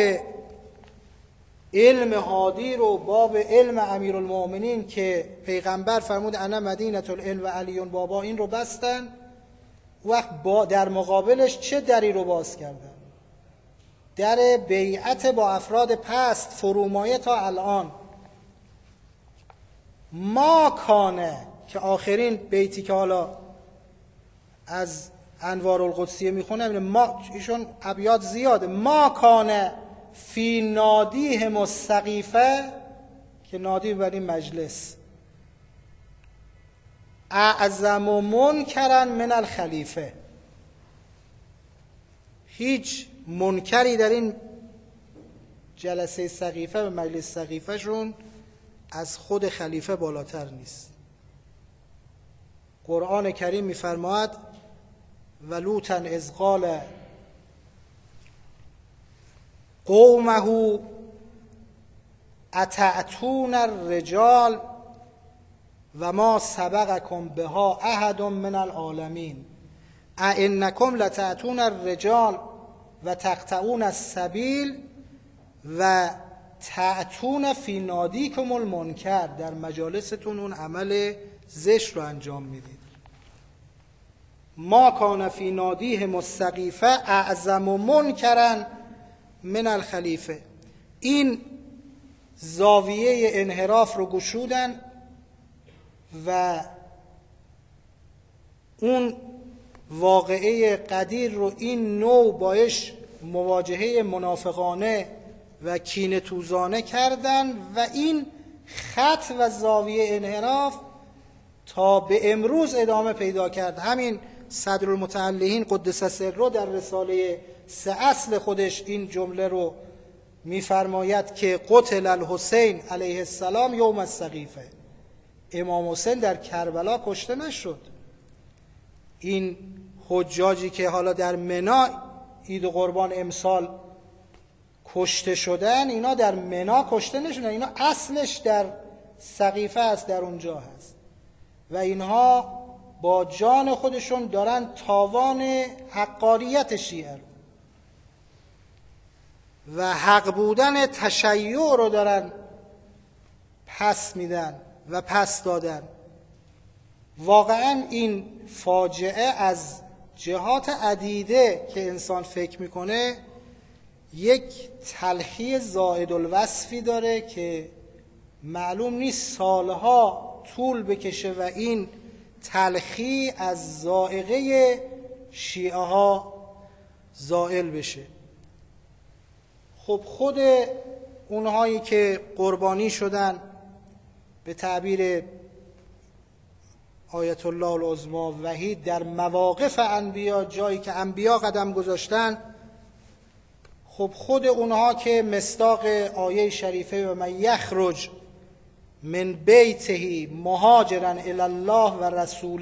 علم هادی رو، باب علم امیرالمؤمنین که پیغمبر فرمود انا مدینة العلم و علیون بابا، این رو بستن. وقت با در مقابلش چه دری رو باز کردن؟ در بیعت با افراد پست فرومایه تا الان. ما کانه که آخرین بیتی که حالا از انوار القدسیه میخونم، ما ایشون ابیات زیاده. ما کانه فی نادیهم السقیفه، که نادی بر این مجلس، اعظم منکرا من الخلیفه. هیچ منکری در این جلسه سقیفه و مجلس سقیفه شون از خود خلیفه بالاتر نیست. قرآن کریم میفرماید و لوطا اذ قال قومه اتأتون الرجال و ما سبقکم بها احد من العالمین ائنکم لتأتون الرجال و تقطعون السبیل و تأتون فی نادیکم المنکر. در مجالستون اون عمل زشت رو انجام میدید. ما کان فی نادیهم السقیفه اعظم منکرا من الخلیفه. این زاویه انحراف رو گشودن و اون واقعه قدیر رو این نوع باش مواجهه منافقانه و کینه توزانه کردن و این خط و زاویه انحراف تا به امروز ادامه پیدا کرد. همین صدرالمتعلهین قدس سره در رساله سه اصل خودش این جمله رو میفرماید که قتل الحسین علیه السلام یوم السقیفه. امام حسین در کربلا کشته نشد. این حجاجی که حالا در منی عید قربان امسال کشته شدن، اینا در منی کشته نشدن، اینا اصلش در سقیفه است، در اونجا هست و اینها با جان خودشون دارن تاوان حقاریت شیعه رو و حق بودن تشیع رو دارن پس میدن و پس دادن. واقعا این فاجعه از جهات عدیده که انسان فکر میکنه یک تلخی زائد الوصفی داره که معلوم نیست سالها طول بکشه و این تلخی از ذائقه شیعه ها زائل بشه. خب خود اونهایی که قربانی شدن، به تعبیر آیت الله العظما وحید، در مواقف انبیا، جایی که انبیا قدم گذاشتن، خب خود اونها که مصداق آیه شریفه و من یخرج من بیته مهاجرا الی الله و رسوله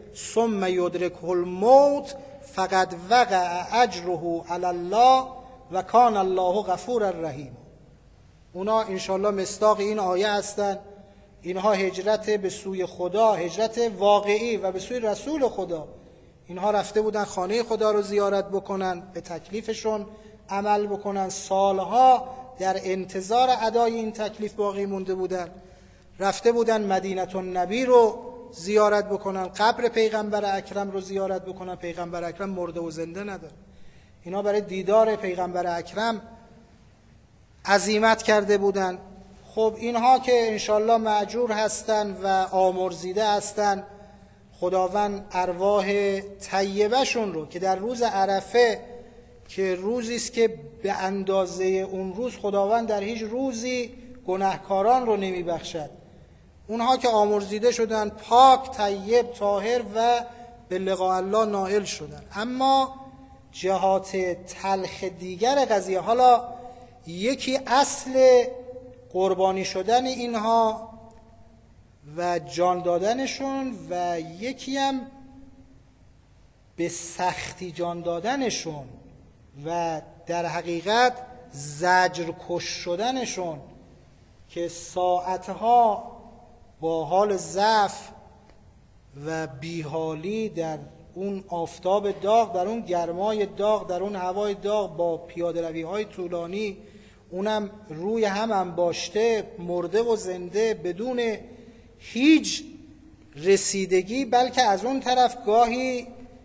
ثم یدرکه الموت فقد وقع اجره علی الله و کان الله غفورا رحیم. اونا انشالله مصداق این آیه هستن. اینها هجرت به سوی خدا، هجرت واقعی و به سوی رسول خدا. اینها رفته بودن خانه خدا رو زیارت بکنن، به تکلیفشون عمل بکنن، سالها در انتظار ادای این تکلیف باقی مونده بودن. رفته بودن مدینه النبی رو زیارت بکنن، قبر پیغمبر اکرم رو زیارت بکنن. پیغمبر اکرم مرده و زنده نداره. اینا برای دیدار پیغمبر اکرم عزیمت کرده بودن. خب اینها که انشالله مأجور هستن و آمرزیده هستن، خداوند ارواح طیبه شون رو که در روز عرفه که روزی است که به اندازه اون روز خداوند در هیچ روزی گناهکاران رو نمی بخشد، اونها که آمرزیده شدن پاک، طیب، طاهر و به لقاء الله نائل شدن. اما جهات تلخ دیگر قضیه، حالا یکی اصل قربانی شدن اینها و جان دادنشون و یکی هم به سختی جان دادنشون و در حقیقت زجر کش شدنشون که ساعتها با حال ضعف و بیحالی در اون آفتاب داغ، در اون گرمای داغ، در اون هوای داغ، با پیاده روی های طولانی، اونم روی هم انباشته، مرده و زنده، بدون هیچ رسیدگی، بلکه از اون طرف گاهی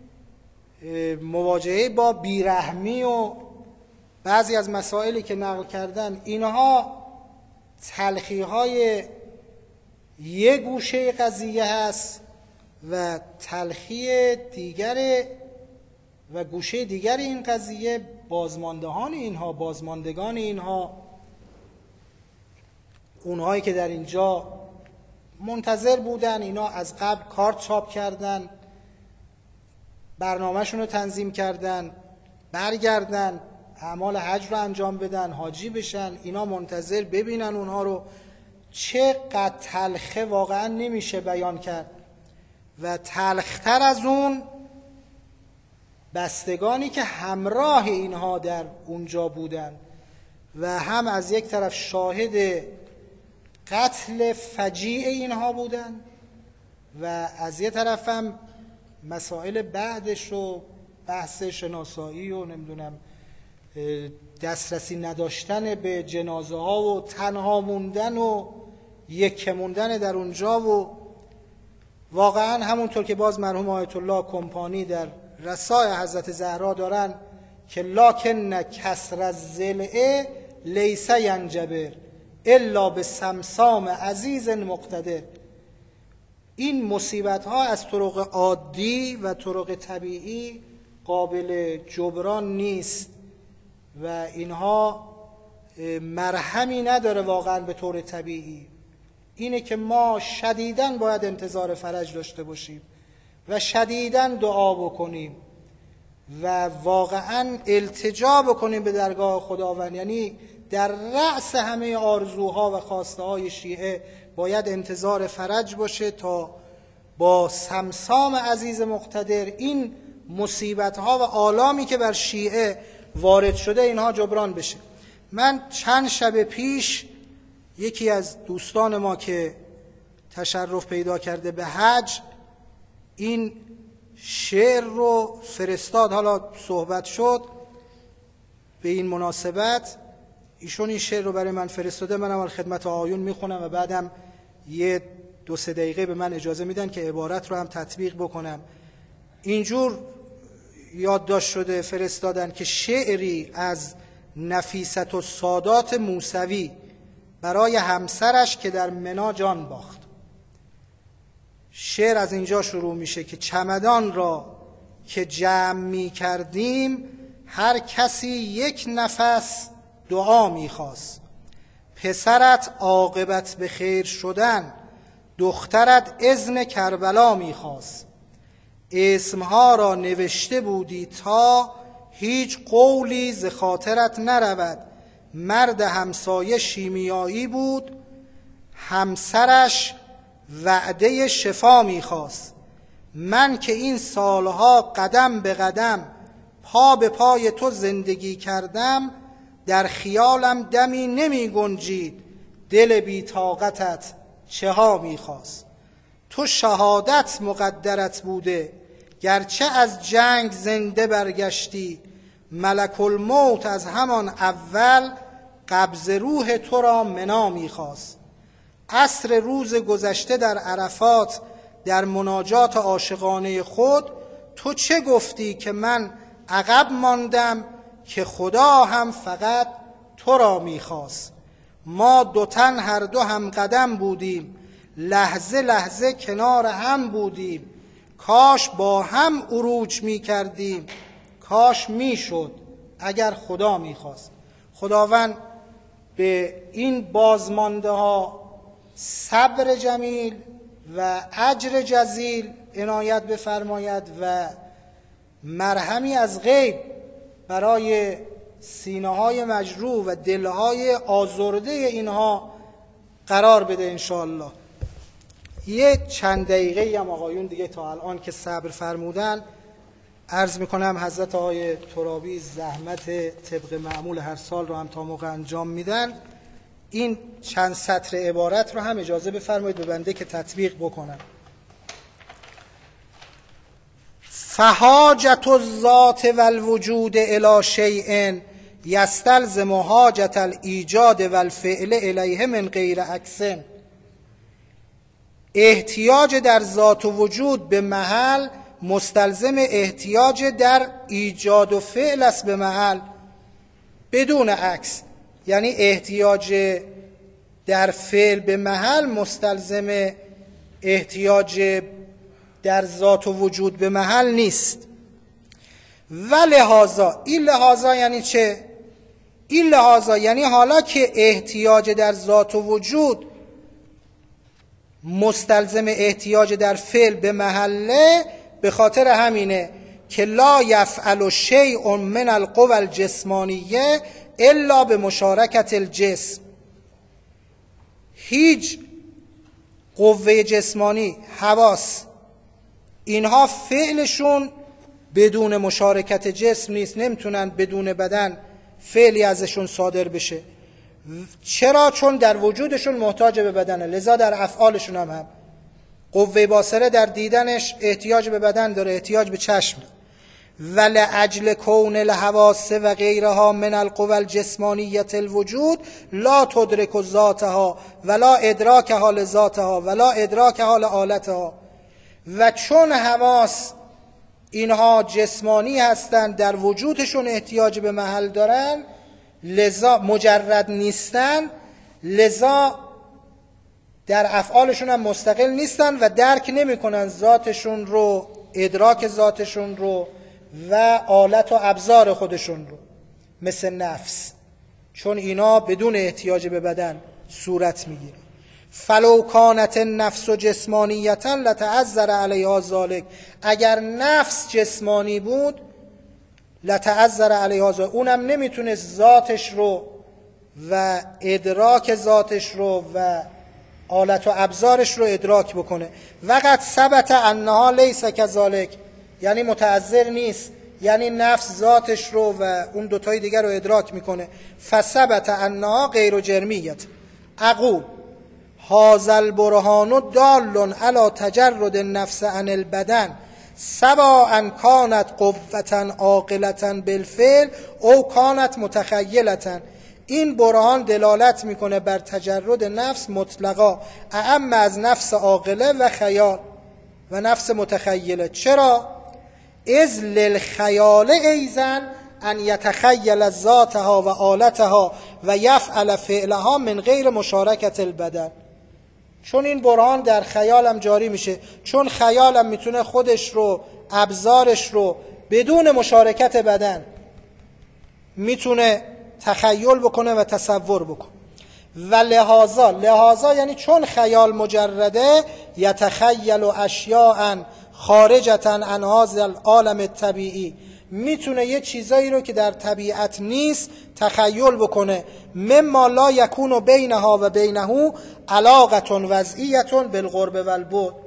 مواجهه با بیرحمی و بعضی از مسائلی که نقل کردن، اینها تلخی های یک گوشه قضیه هست و تلخی دیگر و گوشه دیگر این قضیه بازماندهان اینها، بازماندگان اینها، اونهایی که در اینجا منتظر بودن، اینا از قبل کارت چاپ کردن، برنامه‌شون رو تنظیم کردن، برگردن اعمال حج رو انجام بدن، حاجی بشن، اینا منتظر ببینن اونها رو. چقدر تلخه واقعا نمیشه بیان کرد. و تلختر از اون بستگانی که همراه اینها در اونجا بودن و هم از یک طرف شاهد قتل فجیع اینها بودن و از یک طرف هم مسائل بعدش و بحث شناسایی و نمیدونم دسترسی نداشتن به جنازه ها و تنها موندن و یک موندن در اونجا. و واقعا همونطور که باز مرحوم آیت الله کمپانی در رسائل حضرت زهرا دارن که لکن کسر الضلع لیس ینجبر الا به سمسام عزیز مقتدر. این مصیبت ها از طرق عادی و طرق طبیعی قابل جبران نیست و اینها مرهمی نداره واقعا به طور طبیعی. اینه که ما شدیداً باید انتظار فرج داشته باشیم و شدیداً دعا بکنیم و واقعاً التجا بکنیم به درگاه خداوند. یعنی در رأس همه آرزوها و خواسته های شیعه باید انتظار فرج باشه تا با سمسام عزیز مقتدر این مصیبت ها و آلامی که بر شیعه وارد شده اینها جبران بشه. من چند شب پیش یکی از دوستان ما که تشرف پیدا کرده به حج این شعر رو فرستاد، حالا صحبت شد به این مناسبت، ایشون این شعر رو برای من فرستاده، منم از خدمت آیون میخونم و بعدم یه دو سه دقیقه به من اجازه میدن که عبارت رو هم تطبیق بکنم. اینجور یادداشت شده فرستادن که شعری از نفیست و سادات موسوی برای همسرش که در منا جان باخت. شعر از اینجا شروع میشه که چمدان را که جمع می کردیم هر کسی یک نفس دعا میخواست. پسرت عاقبت به خیر شدن، دخترت اذن کربلا میخواست. اسمها را نوشته بودی تا هیچ قولی ز خاطرت نرود. مرد همسایه شیمیایی بود، همسرش وعده شفا میخواست. من که این سالها قدم به قدم پا به پای تو زندگی کردم، در خیالم دمی نمی گنجید دل بی طاقتت چه ها می خواست. تو شهادت مقدرت بوده گرچه از جنگ زنده برگشتی، ملک الموت از همان اول قبض روح تو را منا می خواست. عصر روز گذشته در عرفات در مناجات عاشقانه خود تو چه گفتی که من عقب ماندم که خدا هم فقط تو را میخواست. ما دو تن هر دو هم قدم بودیم، لحظه لحظه کنار هم بودیم، کاش با هم عروج میکردیم، کاش میشد اگر خدا میخواست. خداوند به این بازمانده ها صبر جمیل و اجر جزیل عنایت بفرماید و مرهمی از غیب برای سینه‌های مجروح و دلهای آزرده اینها قرار بده انشاءالله. یه چند دقیقه هم آقایون دیگه تا الان که صبر فرمودن، عرض میکنم حضرت آقای ترابی زحمت طبق معمول هر سال رو هم تا موقع انجام میدن. این چند سطر عبارت رو هم اجازه بفرمایید به بنده که تطبیق بکنم. فحاجت الذات والوجود الی شیء یستلزم حاجت الایجاد والفعل الیه من غیر عکس. احتیاج در ذات و وجود به محل مستلزم احتیاج در ایجاد و فعل است به محل بدون عکس. یعنی احتیاج در فعل به محل مستلزم احتیاج در ذات و وجود به محل نیست. و لحاظا، این لحاظا یعنی چه؟ این لحاظا یعنی حالا که احتیاج در ذات و وجود مستلزم احتیاج در فعل به محله، به خاطر همینه که لا یفعل شیء من القوى الجسمانیه الا به مشارکت الجسم. هیچ قوه جسمانی، حواس، اینها فعلشون بدون مشارکت جسم نیست، نمیتونن بدون بدن فعلی ازشون صادر بشه. چرا؟ چون در وجودشون محتاج به بدنه، لذا در افعالشون هم هم قوه باصره در دیدنش احتیاج به بدن داره، احتیاج به چشم داره. ولعجل کون الحواس و غیرها من القوى الجسمانیت الوجود لا تدرک ذاتها ولا ادراکها لذاتها ولا ادراکها لآلتها. و چون حواس اینها جسمانی هستند، در وجودشون احتیاج به محل دارن، لذا مجرد نیستن، لذا در افعالشون هم مستقل نیستن و درک نمی کنن ذاتشون رو، ادراک ذاتشون رو و آلت و ابزار خودشون رو، مثل نفس، چون اینا بدون احتیاج به بدن صورت میگیره. فلو کانت النفس جسمانیتا لتعذر علیها ذلک. اگر نفس جسمانی بود لتعذر علیها ذلک، اونم نمیتونه ذاتش رو و ادراک ذاتش رو و آلت و ابزارش رو ادراک بکنه. وقد ثبت انها لیس کذالک، یعنی متعذر نیست، یعنی نفس ذاتش رو و اون دوتای دیگر رو ادراک میکنه. فثبت انها غیر جرمیت. اقول هذا البرهان دال على تجرد النفس عن البدن سواء كانت قوة عاقلة بالفعل او كانت متخیلة. این برهان دلالت میکنه بر تجرد نفس مطلقا، اعم از نفس عاقله و خیال و نفس متخیله. چرا؟ اذ للخیال ایضا ان یتخیل ذاتها و آلتها و یفعل فعلها من غیر مشارکت البدن. چون این برهان در خیالم جاری میشه، چون خیالم میتونه خودش رو، ابزارش رو بدون مشارکت بدن میتونه تخیل بکنه و تصور بکنه. و لحاظا، لحاظا یعنی چون خیال مجرده، یتخیل اشیاء خارجة عن هذا العالم الطبیعی، میتونه یه چیزایی رو که در طبیعت نیست تخیل بکنه. مما لا یکون بینها و بینه علاقه وضعیه بالقرب والبعد،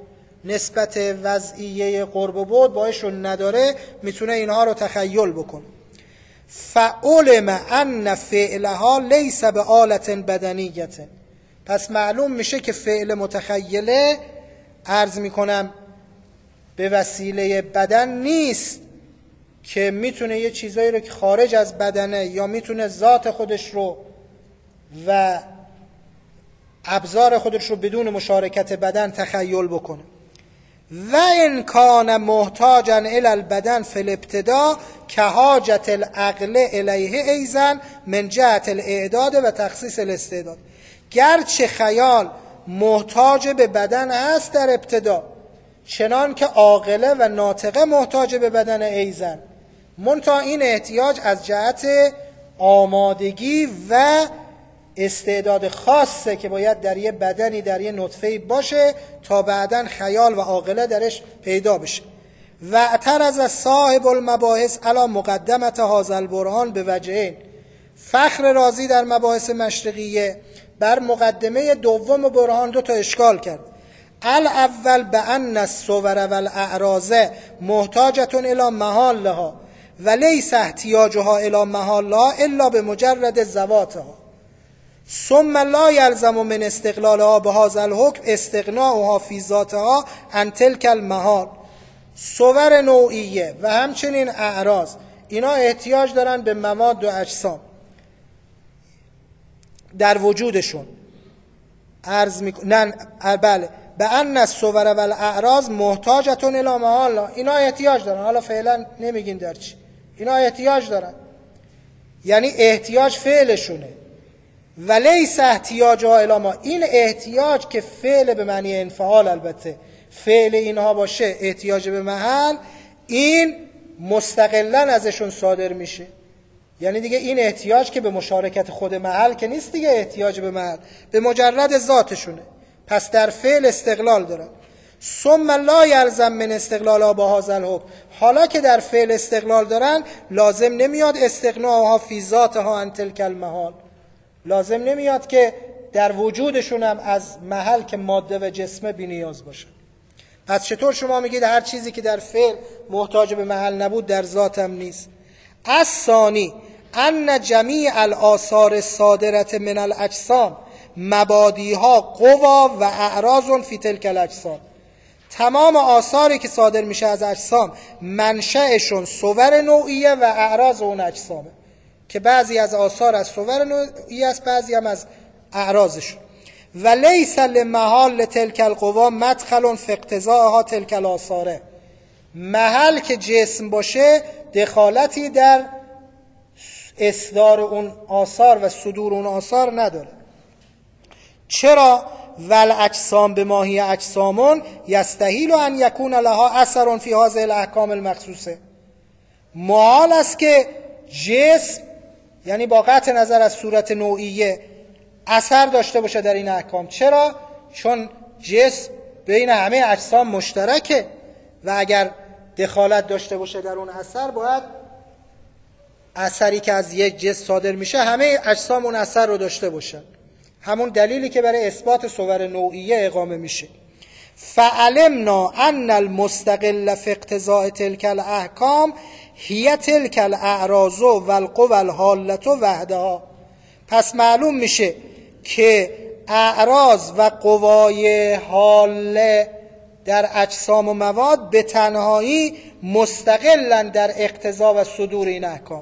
نسبت وضعیه قرب و بعد باهاشون نداره، میتونه اینها رو تخیل بکنه. فعلم ان فعلها لیس به آلت بدنیت، پس معلوم میشه که فعل متخیله عرض میکنم به وسیله بدن نیست، که میتونه یه چیزایی رو که خارج از بدنه یا میتونه ذات خودش رو و ابزار خودش رو بدون مشارکت بدن تخیل بکنه. و ان کان محتاجا الی البدن فی الابتدا که حاجت العقل الیه ایزن من جهت الاعداد و تخصیص الاستعداد، گرچه خیال محتاج به بدن هست در ابتدا، چنان که عاقله و ناطقه محتاج به بدن ایزن، منتها این احتیاج از جهت آمادگی و استعداد خاصه که باید در یه بدنی در یه نطفه‌ای باشه تا بعداً خیال و عاقله درش پیدا بشه. و اعترض صاحب المباحث علی مقدمت هذا البرهان به وجهین، فخر رازی در مباحث مشرقیه بر مقدمه دوم برهان دو تا اشکال کرد. الاول به ان الصور والاعراض محتاجة الی محالها و لیس احتیاجها الی محالها الا به مجرد ذواتها، ثم لا یلزم من استقلالها به هذا الحکم استغناؤها فی ذاتها عن تلک المحال. صور نوعیه و همچنین اعراض اینا احتیاج دارن به مواد و اجسام در وجودشون، عرض میکنن بله به ان الصور والاعراض محتاجة الی محالها، اینا احتیاج دارن، حالا فعلا نمیگیم در چی، اینا احتیاج دارن، یعنی احتیاج فعلشونه. ولیس احتیاجها الی ما، این احتیاج که فعل به معنی انفعال، البته فعل اینها باشه احتیاج به محل، این مستقلا ازشون صادر میشه، یعنی دیگه این احتیاج که به مشارکت خود محل که نیست دیگه، احتیاج به محل به مجرد ذاتشونه، پس در فعل استقلال دارن. ثم لا یلزم من استقلالها با هذا الحکم، حالا که در فعل استقلال دارن لازم نمیاد استغناها فی ذاتها عن تلک المحال، لازم نمیاد که در وجودشون هم از محل که ماده و جسمه بی نیاز باشه. پس چطور شما میگید هر چیزی که در فعل محتاج به محل نبود در ذات هم نیست؟ الثانی ان جمیع الاثار الصادره من الاجسام مبادیها قوا و اعراض فی تلک الاجسام، تمام آثاری که صادر میشه از اجسام منشأشون صور نوعیه و اعراض اون اجسامه، که بعضی از آثار از صور نوعیه است، بعضی هم از اعراضشون. و لیس لمحال تلک القوا مدخل فی اقتضاءها تلک الاثار، محل که جسم باشه دخالتی در اصدار اون آثار و صدور اون آثار نداره. چرا؟ ول اجسام به ماهی اجسامون یستحیل ان یکون لها اثر فی هذه الاحکام المخصوصه، محال است که جسم یعنی با قطع نظر از صورت نوعیه اثر داشته باشه در این احکام. چرا؟ چون جسم بین همه اجسام مشترکه و اگر دخالت داشته باشه در اون اثر، باید اثری که از یک جسم صادر میشه همه اجسام اون اثر رو داشته باشن، همون دلیلی که برای اثبات صور نوعیه اقامه میشه. فعلمنا ان المستقل فی اقتضاء تلک الاحکام هی تلک الاعراض و القوى الحالة وحدها، پس معلوم میشه که اعراض و قوای حاله در اجسام و مواد به تنهایی مستقلن در اقتضا و صدور این احکام،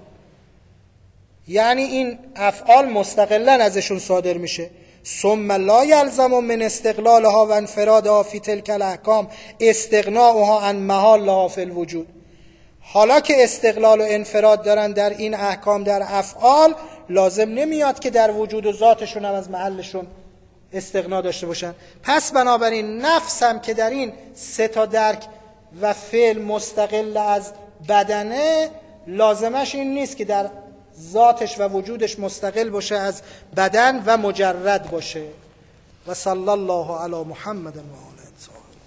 یعنی این افعال مستقلا ازشون صادر میشه. ثم لا یلزم من استقلالها و انفرادها فی تلک الاحکام استغناؤها عن محالها فی الوجود، حالا که استقلال و انفراد دارن در این احکام در افعال، لازم نمیاد که در وجود و ذاتشون هم از محلشون استغنا داشته باشن. پس بنابراین نفس هم که در این سه تا درک و فعل مستقل از بدنه، لازمش این نیست که در ذاتش و وجودش مستقل باشه از بدن و مجرد باشه. و صلی الله علی محمد و آله.